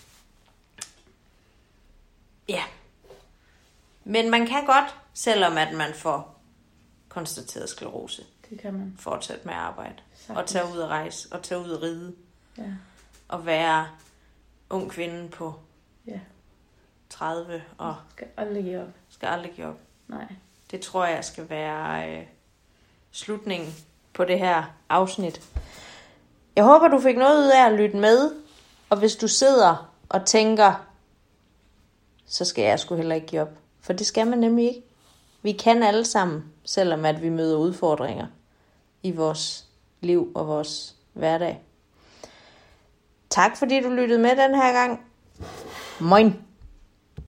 [SPEAKER 1] ja. Men man kan godt, selvom at man får konstateret sklerose,
[SPEAKER 2] Det kan man.
[SPEAKER 1] fortsætte med at arbejde.
[SPEAKER 2] Sagtens.
[SPEAKER 1] Og tage ud og rejse, og tage ud og ride.
[SPEAKER 2] Ja.
[SPEAKER 1] Og være ung kvinde på
[SPEAKER 2] Ja.
[SPEAKER 1] tredive, og
[SPEAKER 2] Skal aldrig give op.
[SPEAKER 1] skal aldrig give op.
[SPEAKER 2] Nej.
[SPEAKER 1] Det tror jeg skal være øh, slutningen på det her afsnit. Jeg håber, du fik noget ud af at lytte med. Og hvis du sidder og tænker, så skal jeg sgu heller ikke give op. For det skal man nemlig ikke. Vi kan alle sammen, selvom at vi møder udfordringer i vores liv og vores hverdag. Tak fordi du lyttede med den her gang. Moin.